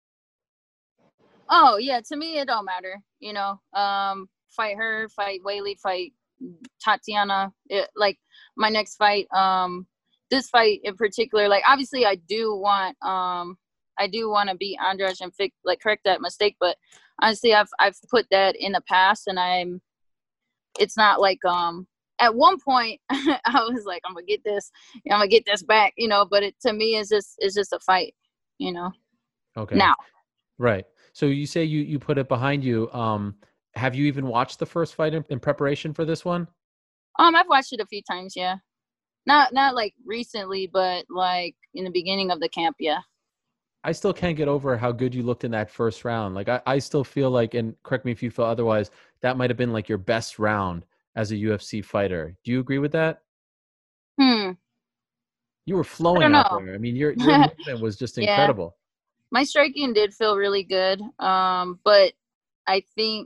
Oh yeah, to me it don't matter, you know. Um, fight her, fight Whaley, fight Tatiana. It, like my next fight, um, this fight in particular, like obviously I do want, um, I do want to beat Andrade and fix, like correct that mistake. But honestly, I've I've put that in the past, and I'm. It's not like um. At one point, I was like, I'm gonna get this, I'm gonna get this back, you know. But it to me is just it's just a fight, you know. Okay. Now. Right. So you say you, you put it behind you. Um, have you even watched the first fight in, in preparation for this one? Um, I've watched it a few times, yeah. Not not like recently, but like in the beginning of the camp, yeah. I still can't get over how good you looked in that first round. Like I, I still feel like, and correct me if you feel otherwise, that might have been like your best round as a U F C fighter. Do you agree with that? Hmm. You were I flowing don't out know. there. I mean, your your movement was just Yeah. incredible. My striking did feel really good. Um, but I think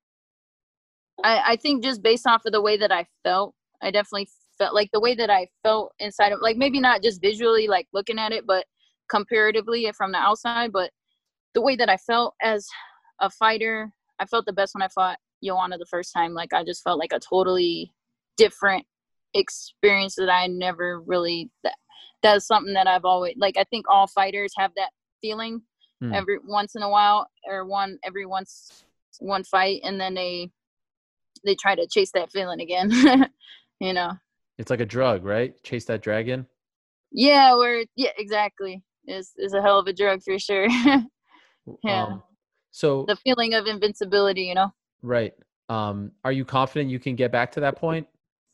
I, I think just based off of the way that I felt, I definitely felt like the way that I felt inside of, like, maybe not just visually like looking at it, but comparatively from the outside, but the way that I felt as a fighter, I felt the best when I fought Joanna the first time. Like I just felt like a totally different experience that I never really that that's something that I've always, like, I think all fighters have that feeling Hmm. every once in a while, or one every once one fight, and then they they try to chase that feeling again. You know. It's like a drug, right? Chase that dragon. Yeah, where yeah, exactly. Is is a hell of a drug for sure. Yeah. Um, so The feeling of invincibility, you know. right. Um, are you confident you can get back to that point?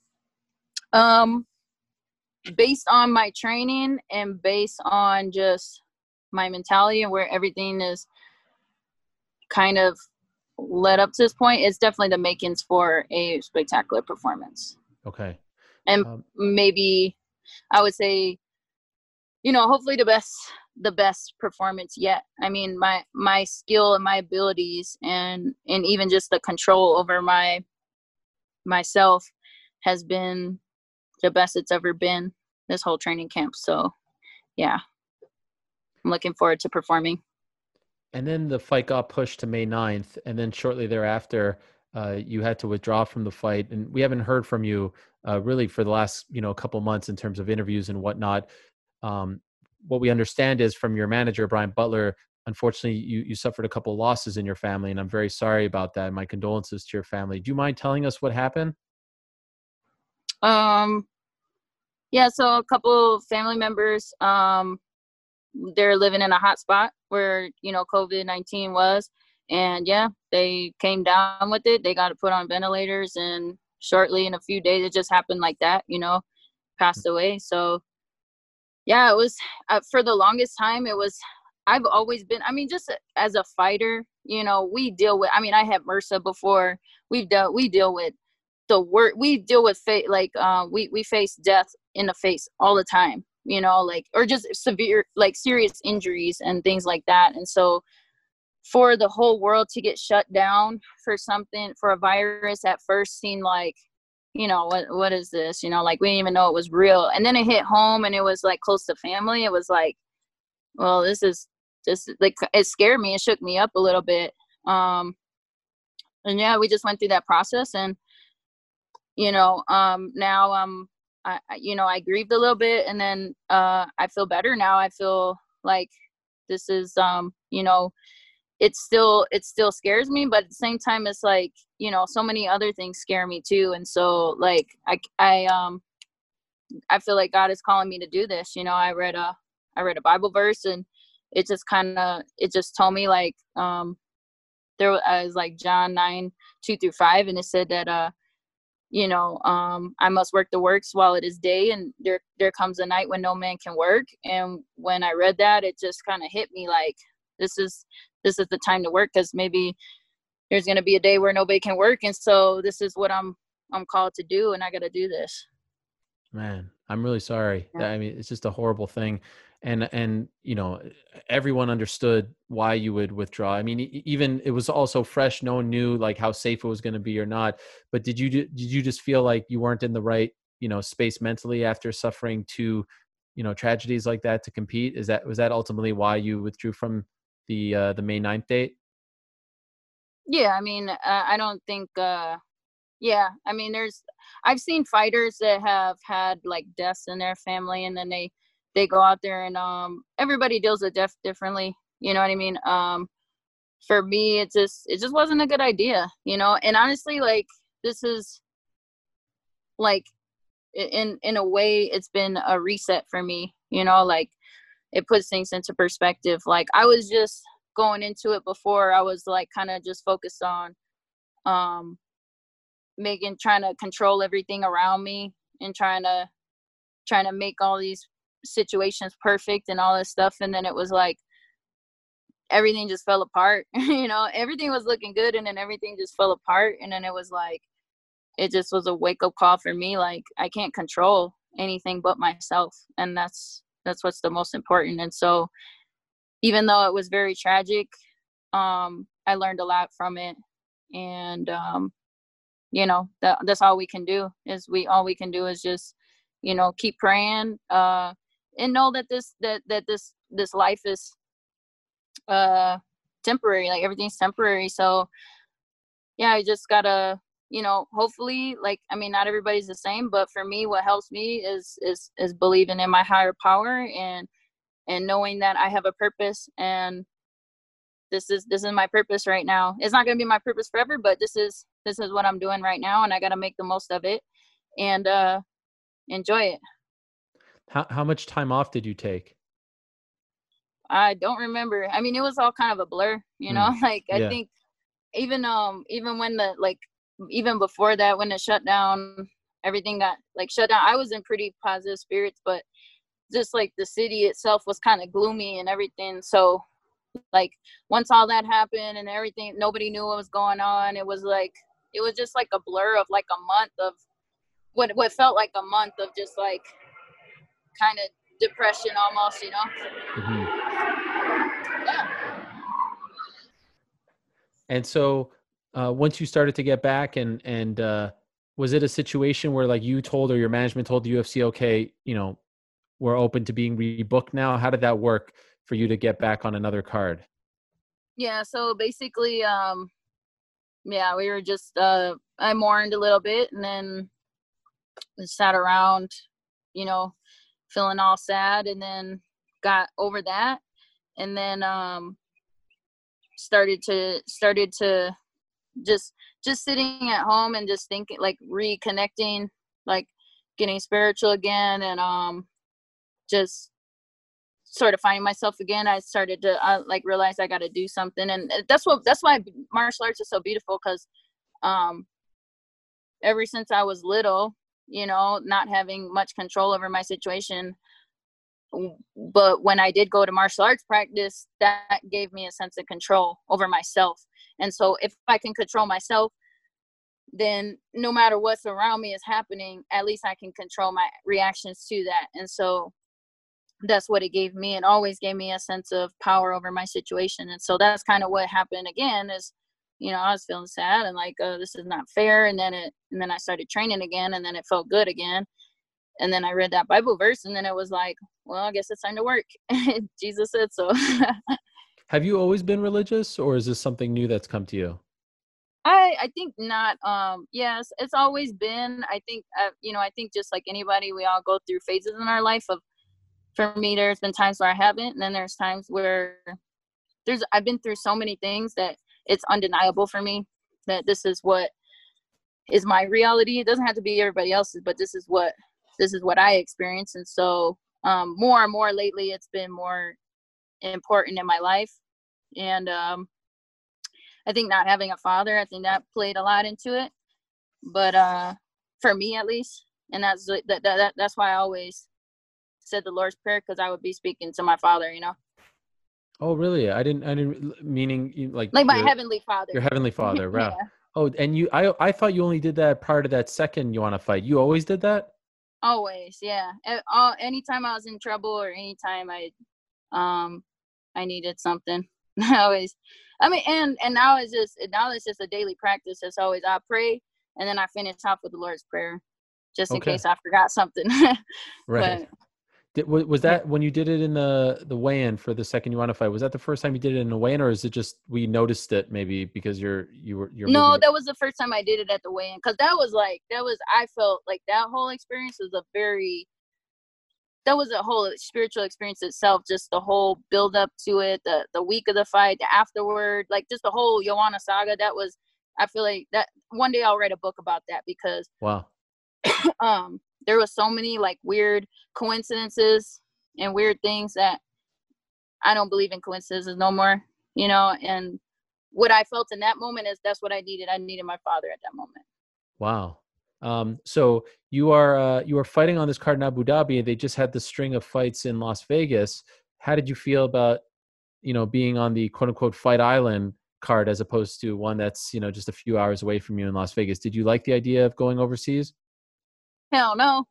Um based on my training and based on just my mentality and where everything is kind of led up to this point, it's definitely the makings for a spectacular performance. Okay. And Um, maybe I would say, you know, hopefully the best the best performance yet. I mean, my my skill and my abilities, and and even just the control over my myself has been the best it's ever been this whole training camp. So yeah, I'm looking forward to performing. And then the fight got pushed to May ninth, and then shortly thereafter, uh, you had to withdraw from the fight. And we haven't heard from you uh, really for the last, you know, couple months in terms of interviews and whatnot. Um, what we understand is from your manager, Brian Butler, unfortunately, you, you suffered a couple losses in your family, and I'm very sorry about that. My condolences to your family. Do you mind telling us what happened? Um, yeah, so a couple family members, um, they're living in a hot spot where, you know, COVID nineteen was. And yeah, they came down with it. They got to put on ventilators, and shortly in a few days, it just happened like that, you know, passed away. So yeah, it was uh, for the longest time. It was, I've always been, I mean, just as a fighter, you know, we deal with, I mean, I had MRSA before. We've dealt, we deal with the work, we deal with fate, like uh, we, we face death in the face all the time, you know, like, or just severe, like serious injuries and things like that. And so for the whole world to get shut down for something, for a virus at first seemed like, you know, what what is this? You know, like we didn't even know it was real. And then it hit home and it was like close to family. It was like, well, this is just like, it scared me. It shook me up a little bit. Um, and yeah, we just went through that process. And, you know, um, now, um, I, you know, I grieved a little bit, and then uh, I feel better now. I feel like this is, um, you know, it's still, it still scares me, but at the same time, it's like, you know, so many other things scare me too. And so like, I, I, um, I feel like God is calling me to do this. You know, I read a, I read a Bible verse, and it just kind of, it just told me like, um, there was like John nine, two through five. And it said that, uh, you know, um, I must work the works while it is day, and there, there comes a night when no man can work. And when I read that, it just kind of hit me like, this is, this is the time to work, because maybe there's going to be a day where nobody can work. And so this is what I'm, I'm called to do, and I got to do this. Man, I'm really sorry. Yeah. I mean, it's just a horrible thing. And, and, you know, everyone understood why you would withdraw. I mean, e- even it was also fresh. No one knew like how safe it was going to be or not. But did you, did you just feel like you weren't in the right, you know, space mentally after suffering two, you know, tragedies like that to compete? Is that, was that ultimately why you withdrew from the, uh, the May ninth date? Yeah. I mean, uh, I don't think, uh, yeah, I mean, there's, I've seen fighters that have had like deaths in their family, and then they, they go out there, and um, everybody deals with death differently. You know what I mean? Um, for me, it just, it just wasn't a good idea, you know? And honestly, like, this is like, in, in a way, it's been a reset for me, you know, like it puts things into perspective. Like I was just going into it before, I was like, kind of just focused on, um, making, trying to control everything around me, and trying to trying to make all these situations perfect and all this stuff. And then it was like everything just fell apart. You know, everything was looking good, and then everything just fell apart. And then it was like, it just was a wake up call for me. Like I can't control anything but myself, and that's that's what's the most important. And so even though it was very tragic, um I learned a lot from it. And um you know, that that's all we can do is we all we can do is just, you know, keep praying, uh and know that this that that this this life is uh temporary. Like everything's temporary. So yeah, I just gotta, you know, hopefully, like, I mean, not everybody's the same, but for me, what helps me is is is believing in my higher power, and and knowing that I have a purpose, and this is this is my purpose right now. It's not gonna be my purpose forever, but this is this is what I'm doing right now, and I gotta make the most of it, and uh enjoy it. How, how much time off did you take? I don't remember. I mean, it was all kind of a blur, you know. Mm, Like I yeah. think even um even when the like even before that, when it shut down, everything got like shut down, I was in pretty positive spirits, but just like the city itself was kind of gloomy and everything. So like once all that happened and everything, nobody knew what was going on. It was like, it was just like a blur of like a month of what what felt like a month of just like kind of depression almost, you know. Mhm. Yeah. And so uh, once you started to get back, and, and uh, was it a situation where like you told, or your management told the U F C, okay, you know, we're open to being rebooked now? How did that work for you to get back on another card? Yeah, so basically, um yeah, we were just uh I mourned a little bit, and then sat around, you know, feeling all sad, and then got over that. And then um started to started to just just sitting at home and just thinking, like reconnecting, like getting spiritual again, and um just sort of finding myself again. I started to uh, like realize I got to do something. And that's what that's why martial arts is so beautiful, because um ever since I was little, you know, not having much control over my situation, but when I did go to martial arts practice, that gave me a sense of control over myself. And so if I can control myself, then no matter what's around me is happening, at least I can control my reactions to that. And so that's what it gave me. It always gave me a sense of power over my situation. And so that's kind of what happened again is, you know, I was feeling sad and like, oh, this is not fair. And then it, and then I started training again, and then it felt good again. And then I read that Bible verse, and then it was like, well, I guess it's time to work. Jesus said so. Have you always been religious, or is this something new that's come to you? I, I think not. Um, yes, it's always been, I think, uh, you know, I think just like anybody, we all go through phases in our life of, for me, there's been times where I haven't. And then there's times where there's, I've been through so many things that it's undeniable for me that this is what is my reality. It doesn't have to be everybody else's, but this is what, this is what I experience. And so um, more and more lately, it's been more important in my life. And, um, I think not having a father, I think that played a lot into it, but uh, for me at least, and that's that, that, that that's why I always said the Lord's Prayer, because I would be speaking to my father, you know. Oh, really? I didn't. I didn't. Meaning, you, like like my your, heavenly father. Your heavenly father, wow. Yeah. Oh, and you. I I thought you only did that part of that second Joanna fight. You always did that. Always, yeah. All anytime I was in trouble or anytime I, um, I needed something, I always. I mean, and, and now it's just, now it's just a daily practice. It's always, I pray and then I finish off with the Lord's Prayer just in Okay. case I forgot something. Right. But, Did, was that when you did it in the, the weigh-in for the second Joanna fight, was that the first time you did it in the weigh-in, or is it just, we noticed it maybe because you're, you were, you're no, moving- that was the first time I did it at the weigh-in. Cause that was like, that was, I felt like that whole experience was a very, that was a whole spiritual experience itself, just the whole build up to it, the the week of the fight, the afterward, like just the whole Joanna saga. That was, I feel like that one day I'll write a book about that because wow, um, there was so many like weird coincidences and weird things that I don't believe in coincidences no more, you know, and what I felt in that moment is that's what I needed. I needed my father at that moment. Wow. Um, so you are uh, you are fighting on this card in Abu Dhabi. They just had the string of fights in Las Vegas. How did you feel about, you know, being on the quote unquote Fight Island card as opposed to one that's, you know, just a few hours away from you in Las Vegas? Did you like the idea of going overseas? Hell no.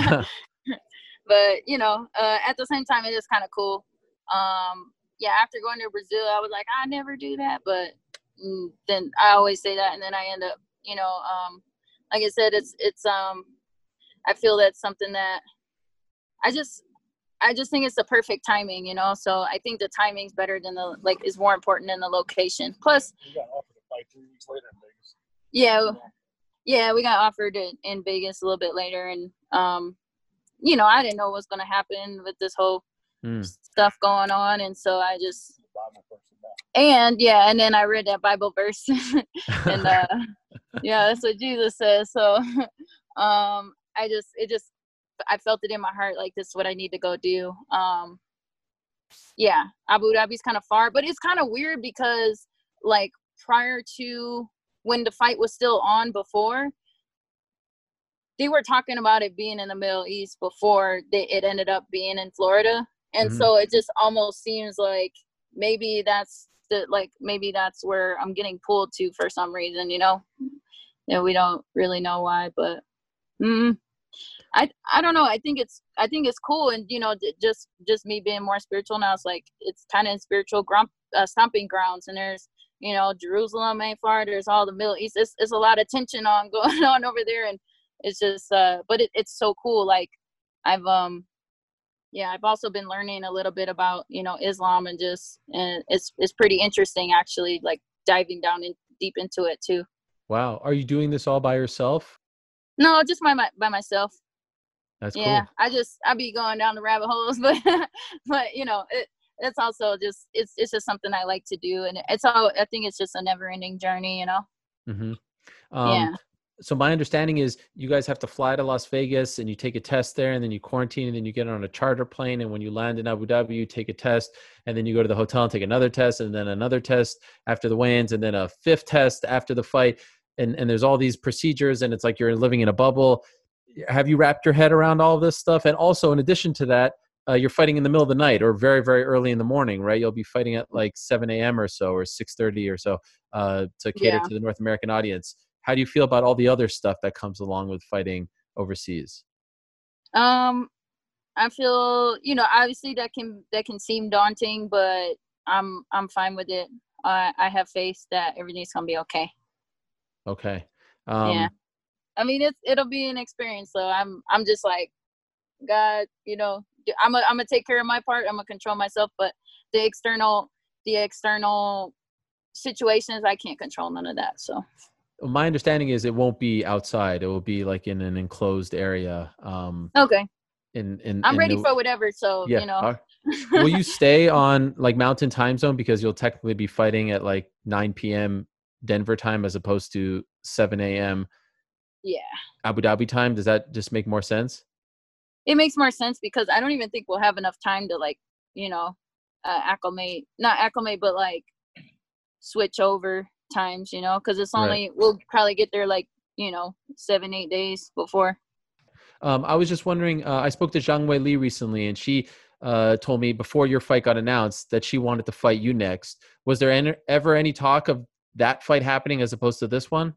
But you know, uh, at the same time, it is kind of cool. Um, yeah, after going to Brazil, I was like, I never do that, but mm, then I always say that, and then I end up, you know. Um, Like I said, it's, it's, um, I feel that's something that I just, I just think it's the perfect timing, you know? So I think the timing's better than the, like, is more important than the location. Plus, you got offered to fight three weeks later in Vegas. Yeah. Yeah. We got offered it in Vegas a little bit later. And, um, you know, I didn't know what was going to happen with this whole Mm. stuff going on. And so I just, and yeah, and then I read that Bible verse and, uh, yeah, that's what Jesus says. So, um, I just, it just, I felt it in my heart. Like, this is what I need to go do. Um, yeah, Abu Dhabi's kind of far, but it's kind of weird because like prior to when the fight was still on before, they were talking about it being in the Middle East before they, it ended up being in Florida. And Mhm. so it just almost seems like maybe that's the, like, maybe that's where I'm getting pulled to for some reason, you know? Yeah, we don't really know why, but mm, I I don't know. I think it's I think it's cool, and you know, just just me being more spiritual now. It's like it's kind of spiritual grump, uh, stomping grounds, and there's, you know, Jerusalem ain't far. There's all the Middle East. It's, it's a lot of tension on going on over there, and it's just uh, but it, it's so cool. Like I've um, yeah, I've also been learning a little bit about, you know, Islam, and just and it's it's pretty interesting actually. Like diving down in deep into it too. Wow. Are you doing this all by yourself? No, just by my by myself. That's Yeah, cool. I just I be going down the rabbit holes, but but you know, it it's also just it's it's just something I like to do, and it's all I think it's just a never ending journey, you know. Mm-hmm. Um, Yeah. So my understanding is you guys have to fly to Las Vegas and you take a test there, and then you quarantine, and then you get on a charter plane. And when you land in Abu Dhabi, you take a test, and then you go to the hotel and take another test, and then another test after the weigh-ins, and then a fifth test after the fight. And, and there's all these procedures, and it's like you're living in a bubble. Have you wrapped your head around all of this stuff? And also, in addition to that, uh, you're fighting in the middle of the night or very, very early in the morning, right? You'll be fighting at like seven a.m. or so, or six thirty or so, uh, to cater Yeah. to the North American audience. how do you feel about all the other stuff that comes along with fighting overseas? Um, I feel, you know, obviously that can that can seem daunting, but I'm I'm fine with it. I I have faith that everything's gonna be okay. Okay. Um, Yeah. I mean, it's it'll be an experience. So I'm I'm just like, God, you know, I'm a, I'm gonna take care of my part. I'm gonna control myself, but the external the external situations I can't control none of that. So my understanding is it won't be outside. It will be like in an enclosed area. Um, okay, in in I'm in ready the, for whatever. So yeah. you know, Uh, will you stay on like Mountain Time Zone because you'll technically be fighting at like nine p.m. Denver time as opposed to seven a.m. yeah, Abu Dhabi time? Does that just make more sense? it makes more sense because I don't even think we'll have enough time to like, you know, uh, acclimate, not acclimate, but like switch over times, you know, because it's only, Right. we'll probably get there like, you know, seven, eight days before. Um, I was just wondering, uh, I spoke to Zhang Wei Li recently, and she uh, told me before your fight got announced that she wanted to fight you next. Was there any, ever any talk of that fight happening as opposed to this one?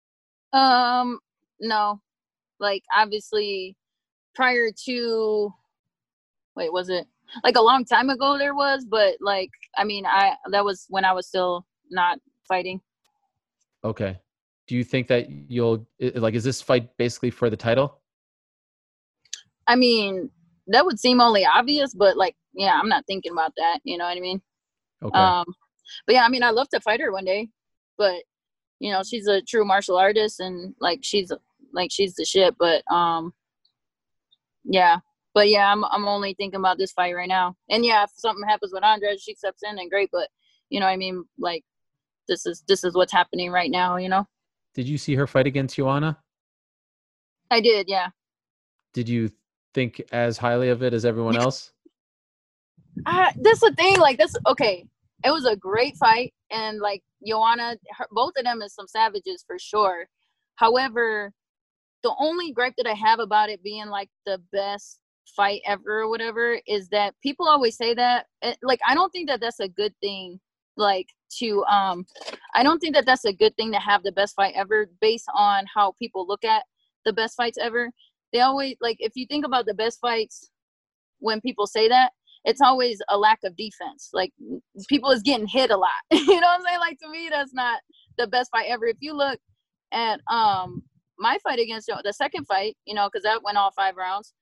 Um, no, like obviously prior to, wait, was it like a long time ago there was, but like, I mean, I, that was when I was still not fighting. Okay. Do you think that you'll, like, is this fight basically for the title? I mean, that would seem only obvious, but like, yeah, I'm not thinking about that. You know what I mean? Okay. Um, but yeah, I mean, I love to fight her one day, but you know, she's a true martial artist and like, she's like, she's the shit, but, um, yeah, but yeah, I'm, I'm only thinking about this fight right now. And yeah, if something happens with Andres, she steps in and great, but you know what I mean? Like, this is, this is what's happening right now, you know? Did you see her fight against Joanna? I did. Yeah. Did you think as highly of it as everyone else? Uh, that's the thing. Like, that's okay. It was a great fight, and like Joanna, her, both of them is some savages for sure. However, the only gripe that I have about it being like the best fight ever or whatever is that people always say that. It, like, I don't think that that's a good thing. Like to, um, I don't think that that's a good thing to have the best fight ever based on how people look at the best fights ever. They always like if you think about the best fights when people say that. It's always a lack of defense. Like people is getting hit a lot. You know what I'm saying? Like to me, that's not the best fight ever. If you look at um my fight against the second fight, you know, because that went all five rounds.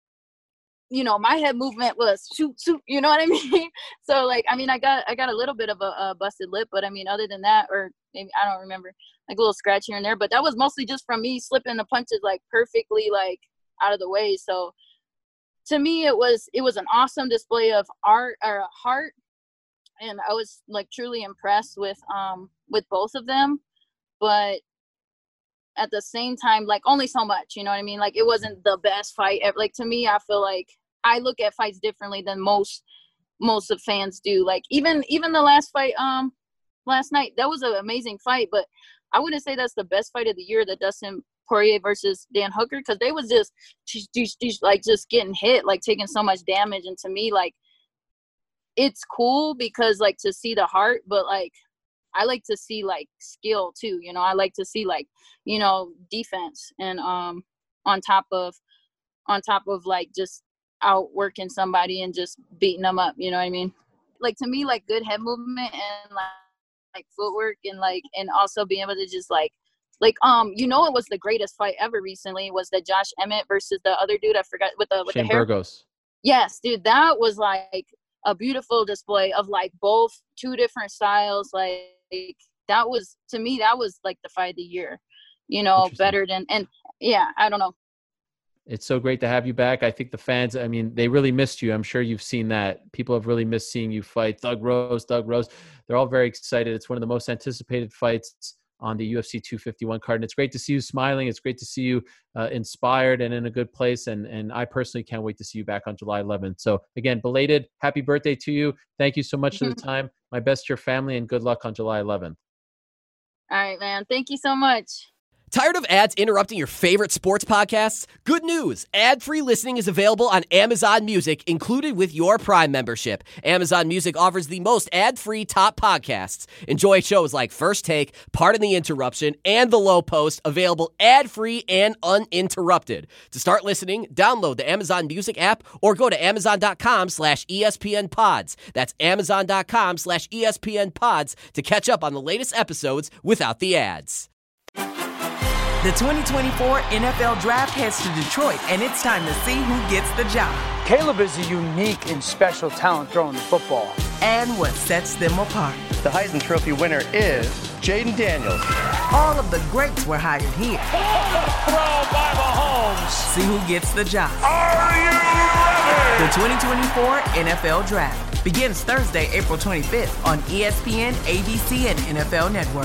You know, my head movement was shoot, shoot. You know what I mean? So like, I mean, I got I got a little bit of a, a busted lip, but I mean, other than that, or maybe I don't remember, like a little scratch here and there. But that was mostly just from me slipping the punches like perfectly like out of the way. So. To me, it was it was an awesome display of art or heart, and I was like truly impressed with um with both of them. But at the same time, like only so much, you know what I mean? Like it wasn't the best fight ever. Like to me, I feel like I look at fights differently than most most of fans do. Like even even the last fight um last night, that was an amazing fight, but I wouldn't say that's the best fight of the year, the Dustin Poirier versus Dan Hooker, because they was just, just, just like just getting hit, like taking so much damage. And to me, like it's cool because like to see the heart, but like I like to see like skill too. You know, I like to see like you know defense and um on top of on top of like just outworking somebody and just beating them up. You know what I mean? Like to me, like good head movement and like like footwork and like and also being able to just like. Like, um, you know, it was the greatest fight ever recently was the Josh Emmett versus the other dude. I forgot with the with Shane the hair. Burgos. Yes, dude, that was like a beautiful display of like both two different styles. Like that was to me, that was like the fight of the year. You know, better than and yeah, I don't know. It's so great to have you back. I think the fans, I mean, they really missed you. I'm sure you've seen that. People have really missed seeing you fight. Thug Rose, Thug Rose. They're all very excited. It's one of the most anticipated fights on the U F C two fifty-one card. And it's great to see you smiling. It's great to see you uh, inspired and in a good place. And and I personally can't wait to see you back on July eleventh. So again, belated happy birthday to you. Thank you so much for the time. My best to your family and good luck on July eleventh. All right, man. Thank you so much. Tired of ads interrupting your favorite sports podcasts? Good news! Ad-free listening is available on Amazon Music, included with your Prime membership. Amazon Music offers the most ad-free top podcasts. Enjoy shows like First Take, Pardon the Interruption, and The Low Post, available ad-free and uninterrupted. To start listening, download the Amazon Music app or go to amazon.com slash ESPN pods. That's amazon.com slash ESPN pods to catch up on the latest episodes without the ads. The twenty twenty-four N F L Draft heads to Detroit, and it's time to see who gets the job. Caleb is a unique and special talent throwing the football. And what sets them apart. The Heisman Trophy winner is Jaden Daniels. All of the greats were hired here. Throw by Mahomes. See who gets the job. Are you ready? The twenty twenty-four N F L Draft begins Thursday, April twenty-fifth on E S P N, A B C, and N F L Network.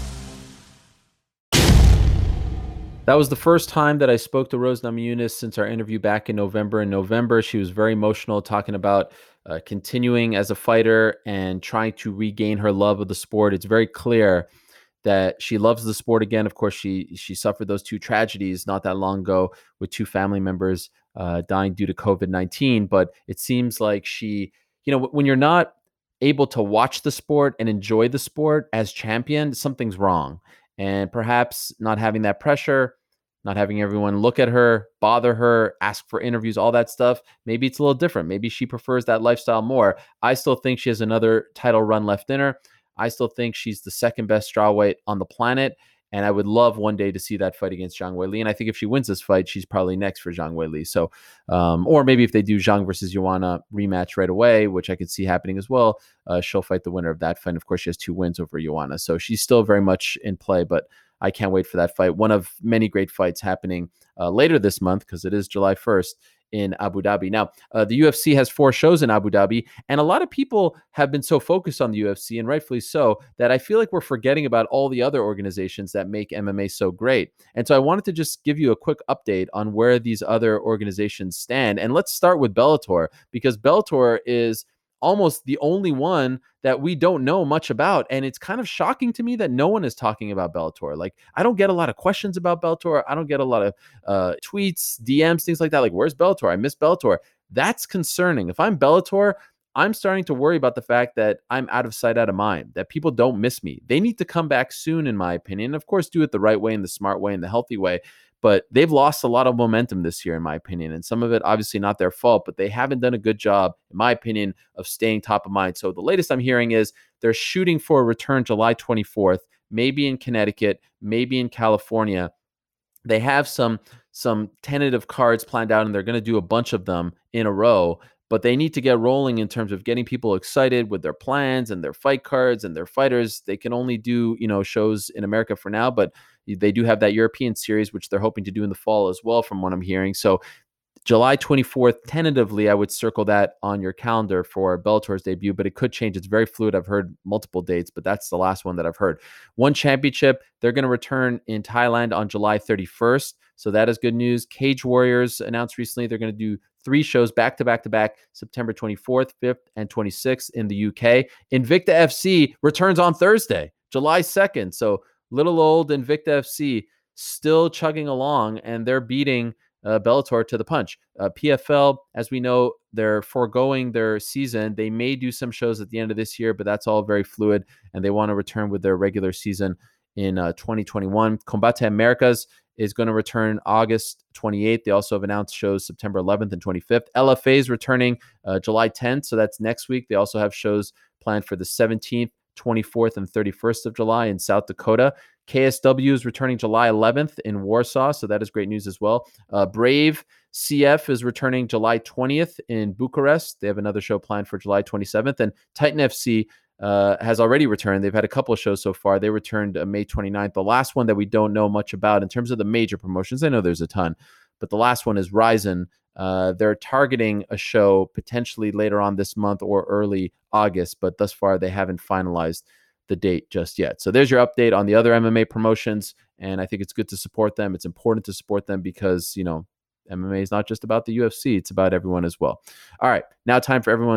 That was the first time that I spoke to Rose Namajunas since our interview back in November. In November, she was very emotional, talking about uh, continuing as a fighter and trying to regain her love of the sport. It's very clear that she loves the sport again. Of course, she she suffered those two tragedies not that long ago with two family members uh, dying due to COVID nineteen. But it seems like she, you know, when you're not able to watch the sport and enjoy the sport as champion, something's wrong. And perhaps not having that pressure, not having everyone look at her, bother her, ask for interviews, all that stuff. Maybe it's a little different. Maybe she prefers that lifestyle more. I still think she has another title run left in her. I still think she's the second best strawweight on the planet. And I would love one day to see that fight against Zhang Weili. And I think if she wins this fight, she's probably next for Zhang Weili. So, um, or maybe if they do Zhang versus Joanna rematch right away, which I could see happening as well, uh, she'll fight the winner of that fight. And of course, she has two wins over Joanna. So she's still very much in play, but I can't wait for that fight. One of many great fights happening uh, later this month, because it is July first in Abu Dhabi. Now, uh, the U F C has four shows in Abu Dhabi, and a lot of people have been so focused on the U F C, and rightfully so, that I feel like we're forgetting about all the other organizations that make M M A so great. And so I wanted to just give you a quick update on where these other organizations stand. And let's start with Bellator, because Bellator is almost the only one that we don't know much about. And it's kind of shocking to me that no one is talking about Bellator. Like, I don't get a lot of questions about Bellator. I don't get a lot of uh, tweets, D Ms, things like that. Like, where's Bellator? I miss Bellator. That's concerning. If I'm Bellator, I'm starting to worry about the fact that I'm out of sight, out of mind, that people don't miss me. They need to come back soon, in my opinion. Of course, do it the right way, and the smart way, and the healthy way. But they've lost a lot of momentum this year, in my opinion. And some of it, obviously, not their fault, but they haven't done a good job, in my opinion, of staying top of mind. So the latest I'm hearing is they're shooting for a return July twenty-fourth, maybe in Connecticut, maybe in California. They have some, some tentative cards planned out, and they're going to do a bunch of them in a row. But they need to get rolling in terms of getting people excited with their plans and their fight cards and their fighters. They can only do, you know, shows in America for now, but they do have that European series, which they're hoping to do in the fall as well, from what I'm hearing. So July twenty-fourth, tentatively, I would circle that on your calendar for Bellator's debut, but it could change. It's very fluid. I've heard multiple dates, but that's the last one that I've heard. One Championship, they're going to return in Thailand on July thirty-first. So that is good news. Cage Warriors announced recently they're going to do three shows back to back to back, September twenty-fourth, fifth, and twenty-sixth in the U K. Invicta F C returns on Thursday, July second. So little old Invicta F C still chugging along, and they're beating uh, Bellator to the punch. Uh, P F L, as we know, they're foregoing their season. They may do some shows at the end of this year, but that's all very fluid, and they want to return with their regular season in uh, twenty twenty-one. Combate Americas is going to return August twenty-eighth. They also have announced shows September eleventh and twenty-fifth. L F A is returning uh, July tenth, so that's next week. They also have shows planned for the seventeenth, twenty-fourth, and thirty-first of July in South Dakota. K S W is returning July eleventh in Warsaw, so that is great news as well. Uh, Brave C F is returning July twentieth in Bucharest. They have another show planned for July twenty-seventh. And Titan F C uh, has already returned. They've had a couple of shows so far. They returned uh, May twenty-ninth. The last one that we don't know much about in terms of the major promotions, I know there's a ton, but the last one is Ryzen. Uh, they're targeting a show potentially later on this month or early August, but thus far they haven't finalized the date just yet. So there's your update on the other M M A promotions, and I think it's good to support them. It's important to support them because, you know, M M A is not just about the U F C, it's about everyone as well. All right, now time for everyone's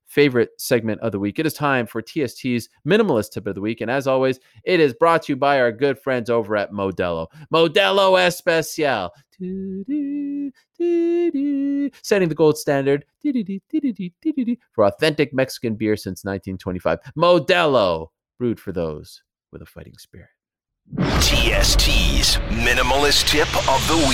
favorite segment of the week. It is time for T S T's Minimalist Tip of the Week. And as always, it is brought to you by our good friends over at Modelo. Modelo Especial. Setting the gold standard for authentic Mexican beer since nineteen twenty-five. Modelo, brewed for those with a fighting spirit. T S T's Minimalist Tip of the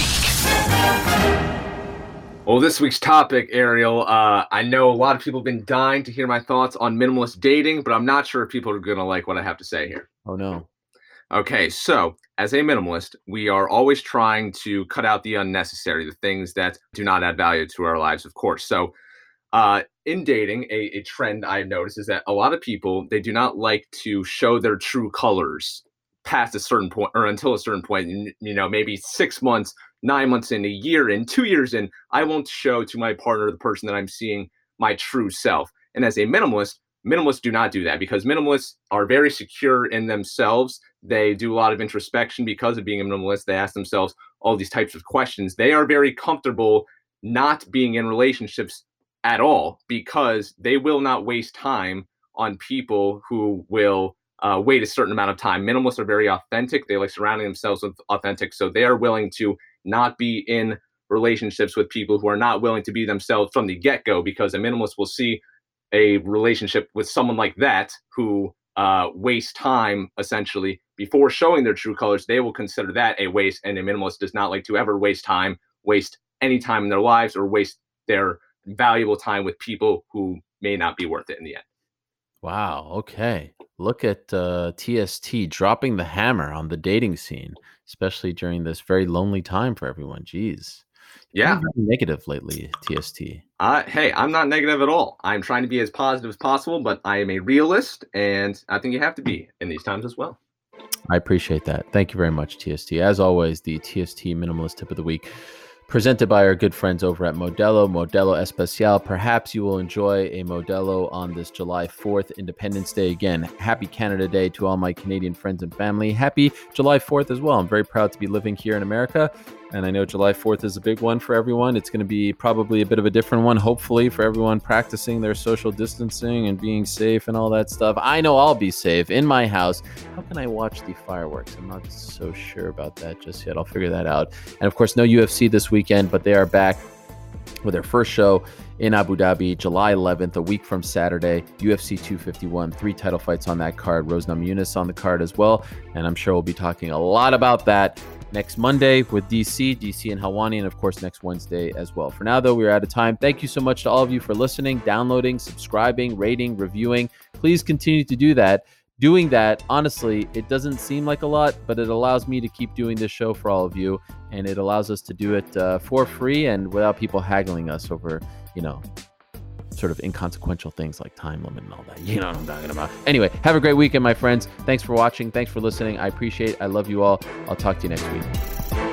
Week. Well, this week's topic, Ariel, uh, I know a lot of people have been dying to hear my thoughts on minimalist dating, but I'm not sure if people are going to like what I have to say here. Oh, no. Okay, so as a minimalist, we are always trying to cut out the unnecessary, the things that do not add value to our lives, of course. So uh, in dating, a, a trend I've noticed is that a lot of people, they do not like to show their true colors past a certain point or until a certain point, you know, maybe six months, nine months in, a year in, two years in, I won't show to my partner, the person that I'm seeing, my true self. And as a minimalist, minimalists do not do that because minimalists are very secure in themselves. They do a lot of introspection because of being a minimalist. They ask themselves all these types of questions. They are very comfortable not being in relationships at all because they will not waste time on people who will Uh, wait a certain amount of time. Minimalists are very authentic. They like surrounding themselves with authentic. So they are willing to not be in relationships with people who are not willing to be themselves from the get-go, because a minimalist will see a relationship with someone like that who uh, wastes time essentially before showing their true colors. They will consider that a waste, and a minimalist does not like to ever waste time, waste any time in their lives, or waste their valuable time with people who may not be worth it in the end. Wow. Okay. Look at uh, T S T dropping the hammer on the dating scene, especially during this very lonely time for everyone. Jeez. Yeah. You've been negative lately, T S T. Uh, hey, I'm not negative at all. I'm trying to be as positive as possible, but I am a realist, and I think you have to be in these times as well. I appreciate that. Thank you very much, T S T. As always, the T S T Minimalist Tip of the Week, presented by our good friends over at Modelo, Modelo Especial. Perhaps you will enjoy a Modelo on this July fourth, Independence Day. Again, happy Canada Day to all my Canadian friends and family. Happy July fourth as well. I'm very proud to be living here in America, and I know July fourth is a big one for everyone. It's going to be probably a bit of a different one, hopefully, for everyone practicing their social distancing and being safe and all that stuff. I know I'll be safe in my house. How can I watch the fireworks? I'm not so sure about that just yet. I'll figure that out. And of course, no U F C this weekend, but they are back with their first show in Abu Dhabi, July eleventh, a week from Saturday. U F C two fifty-one, three title fights on that card. Rose Namajunas on the card as well. And I'm sure we'll be talking a lot about that next Monday with D C, D C and Helwani, and of course next Wednesday as well. For now, though, we're out of time. Thank you so much to all of you for listening, downloading, subscribing, rating, reviewing. Please continue to do that. Doing that, honestly, it doesn't seem like a lot, but it allows me to keep doing this show for all of you, and it allows us to do it uh, for free and without people haggling us over, you know, sort of inconsequential things like time limit and all that. You know what I'm talking about. Anyway, have a great weekend, my friends. Thanks for watching. Thanks for listening. I appreciate it. I love you all. I'll talk to you next week.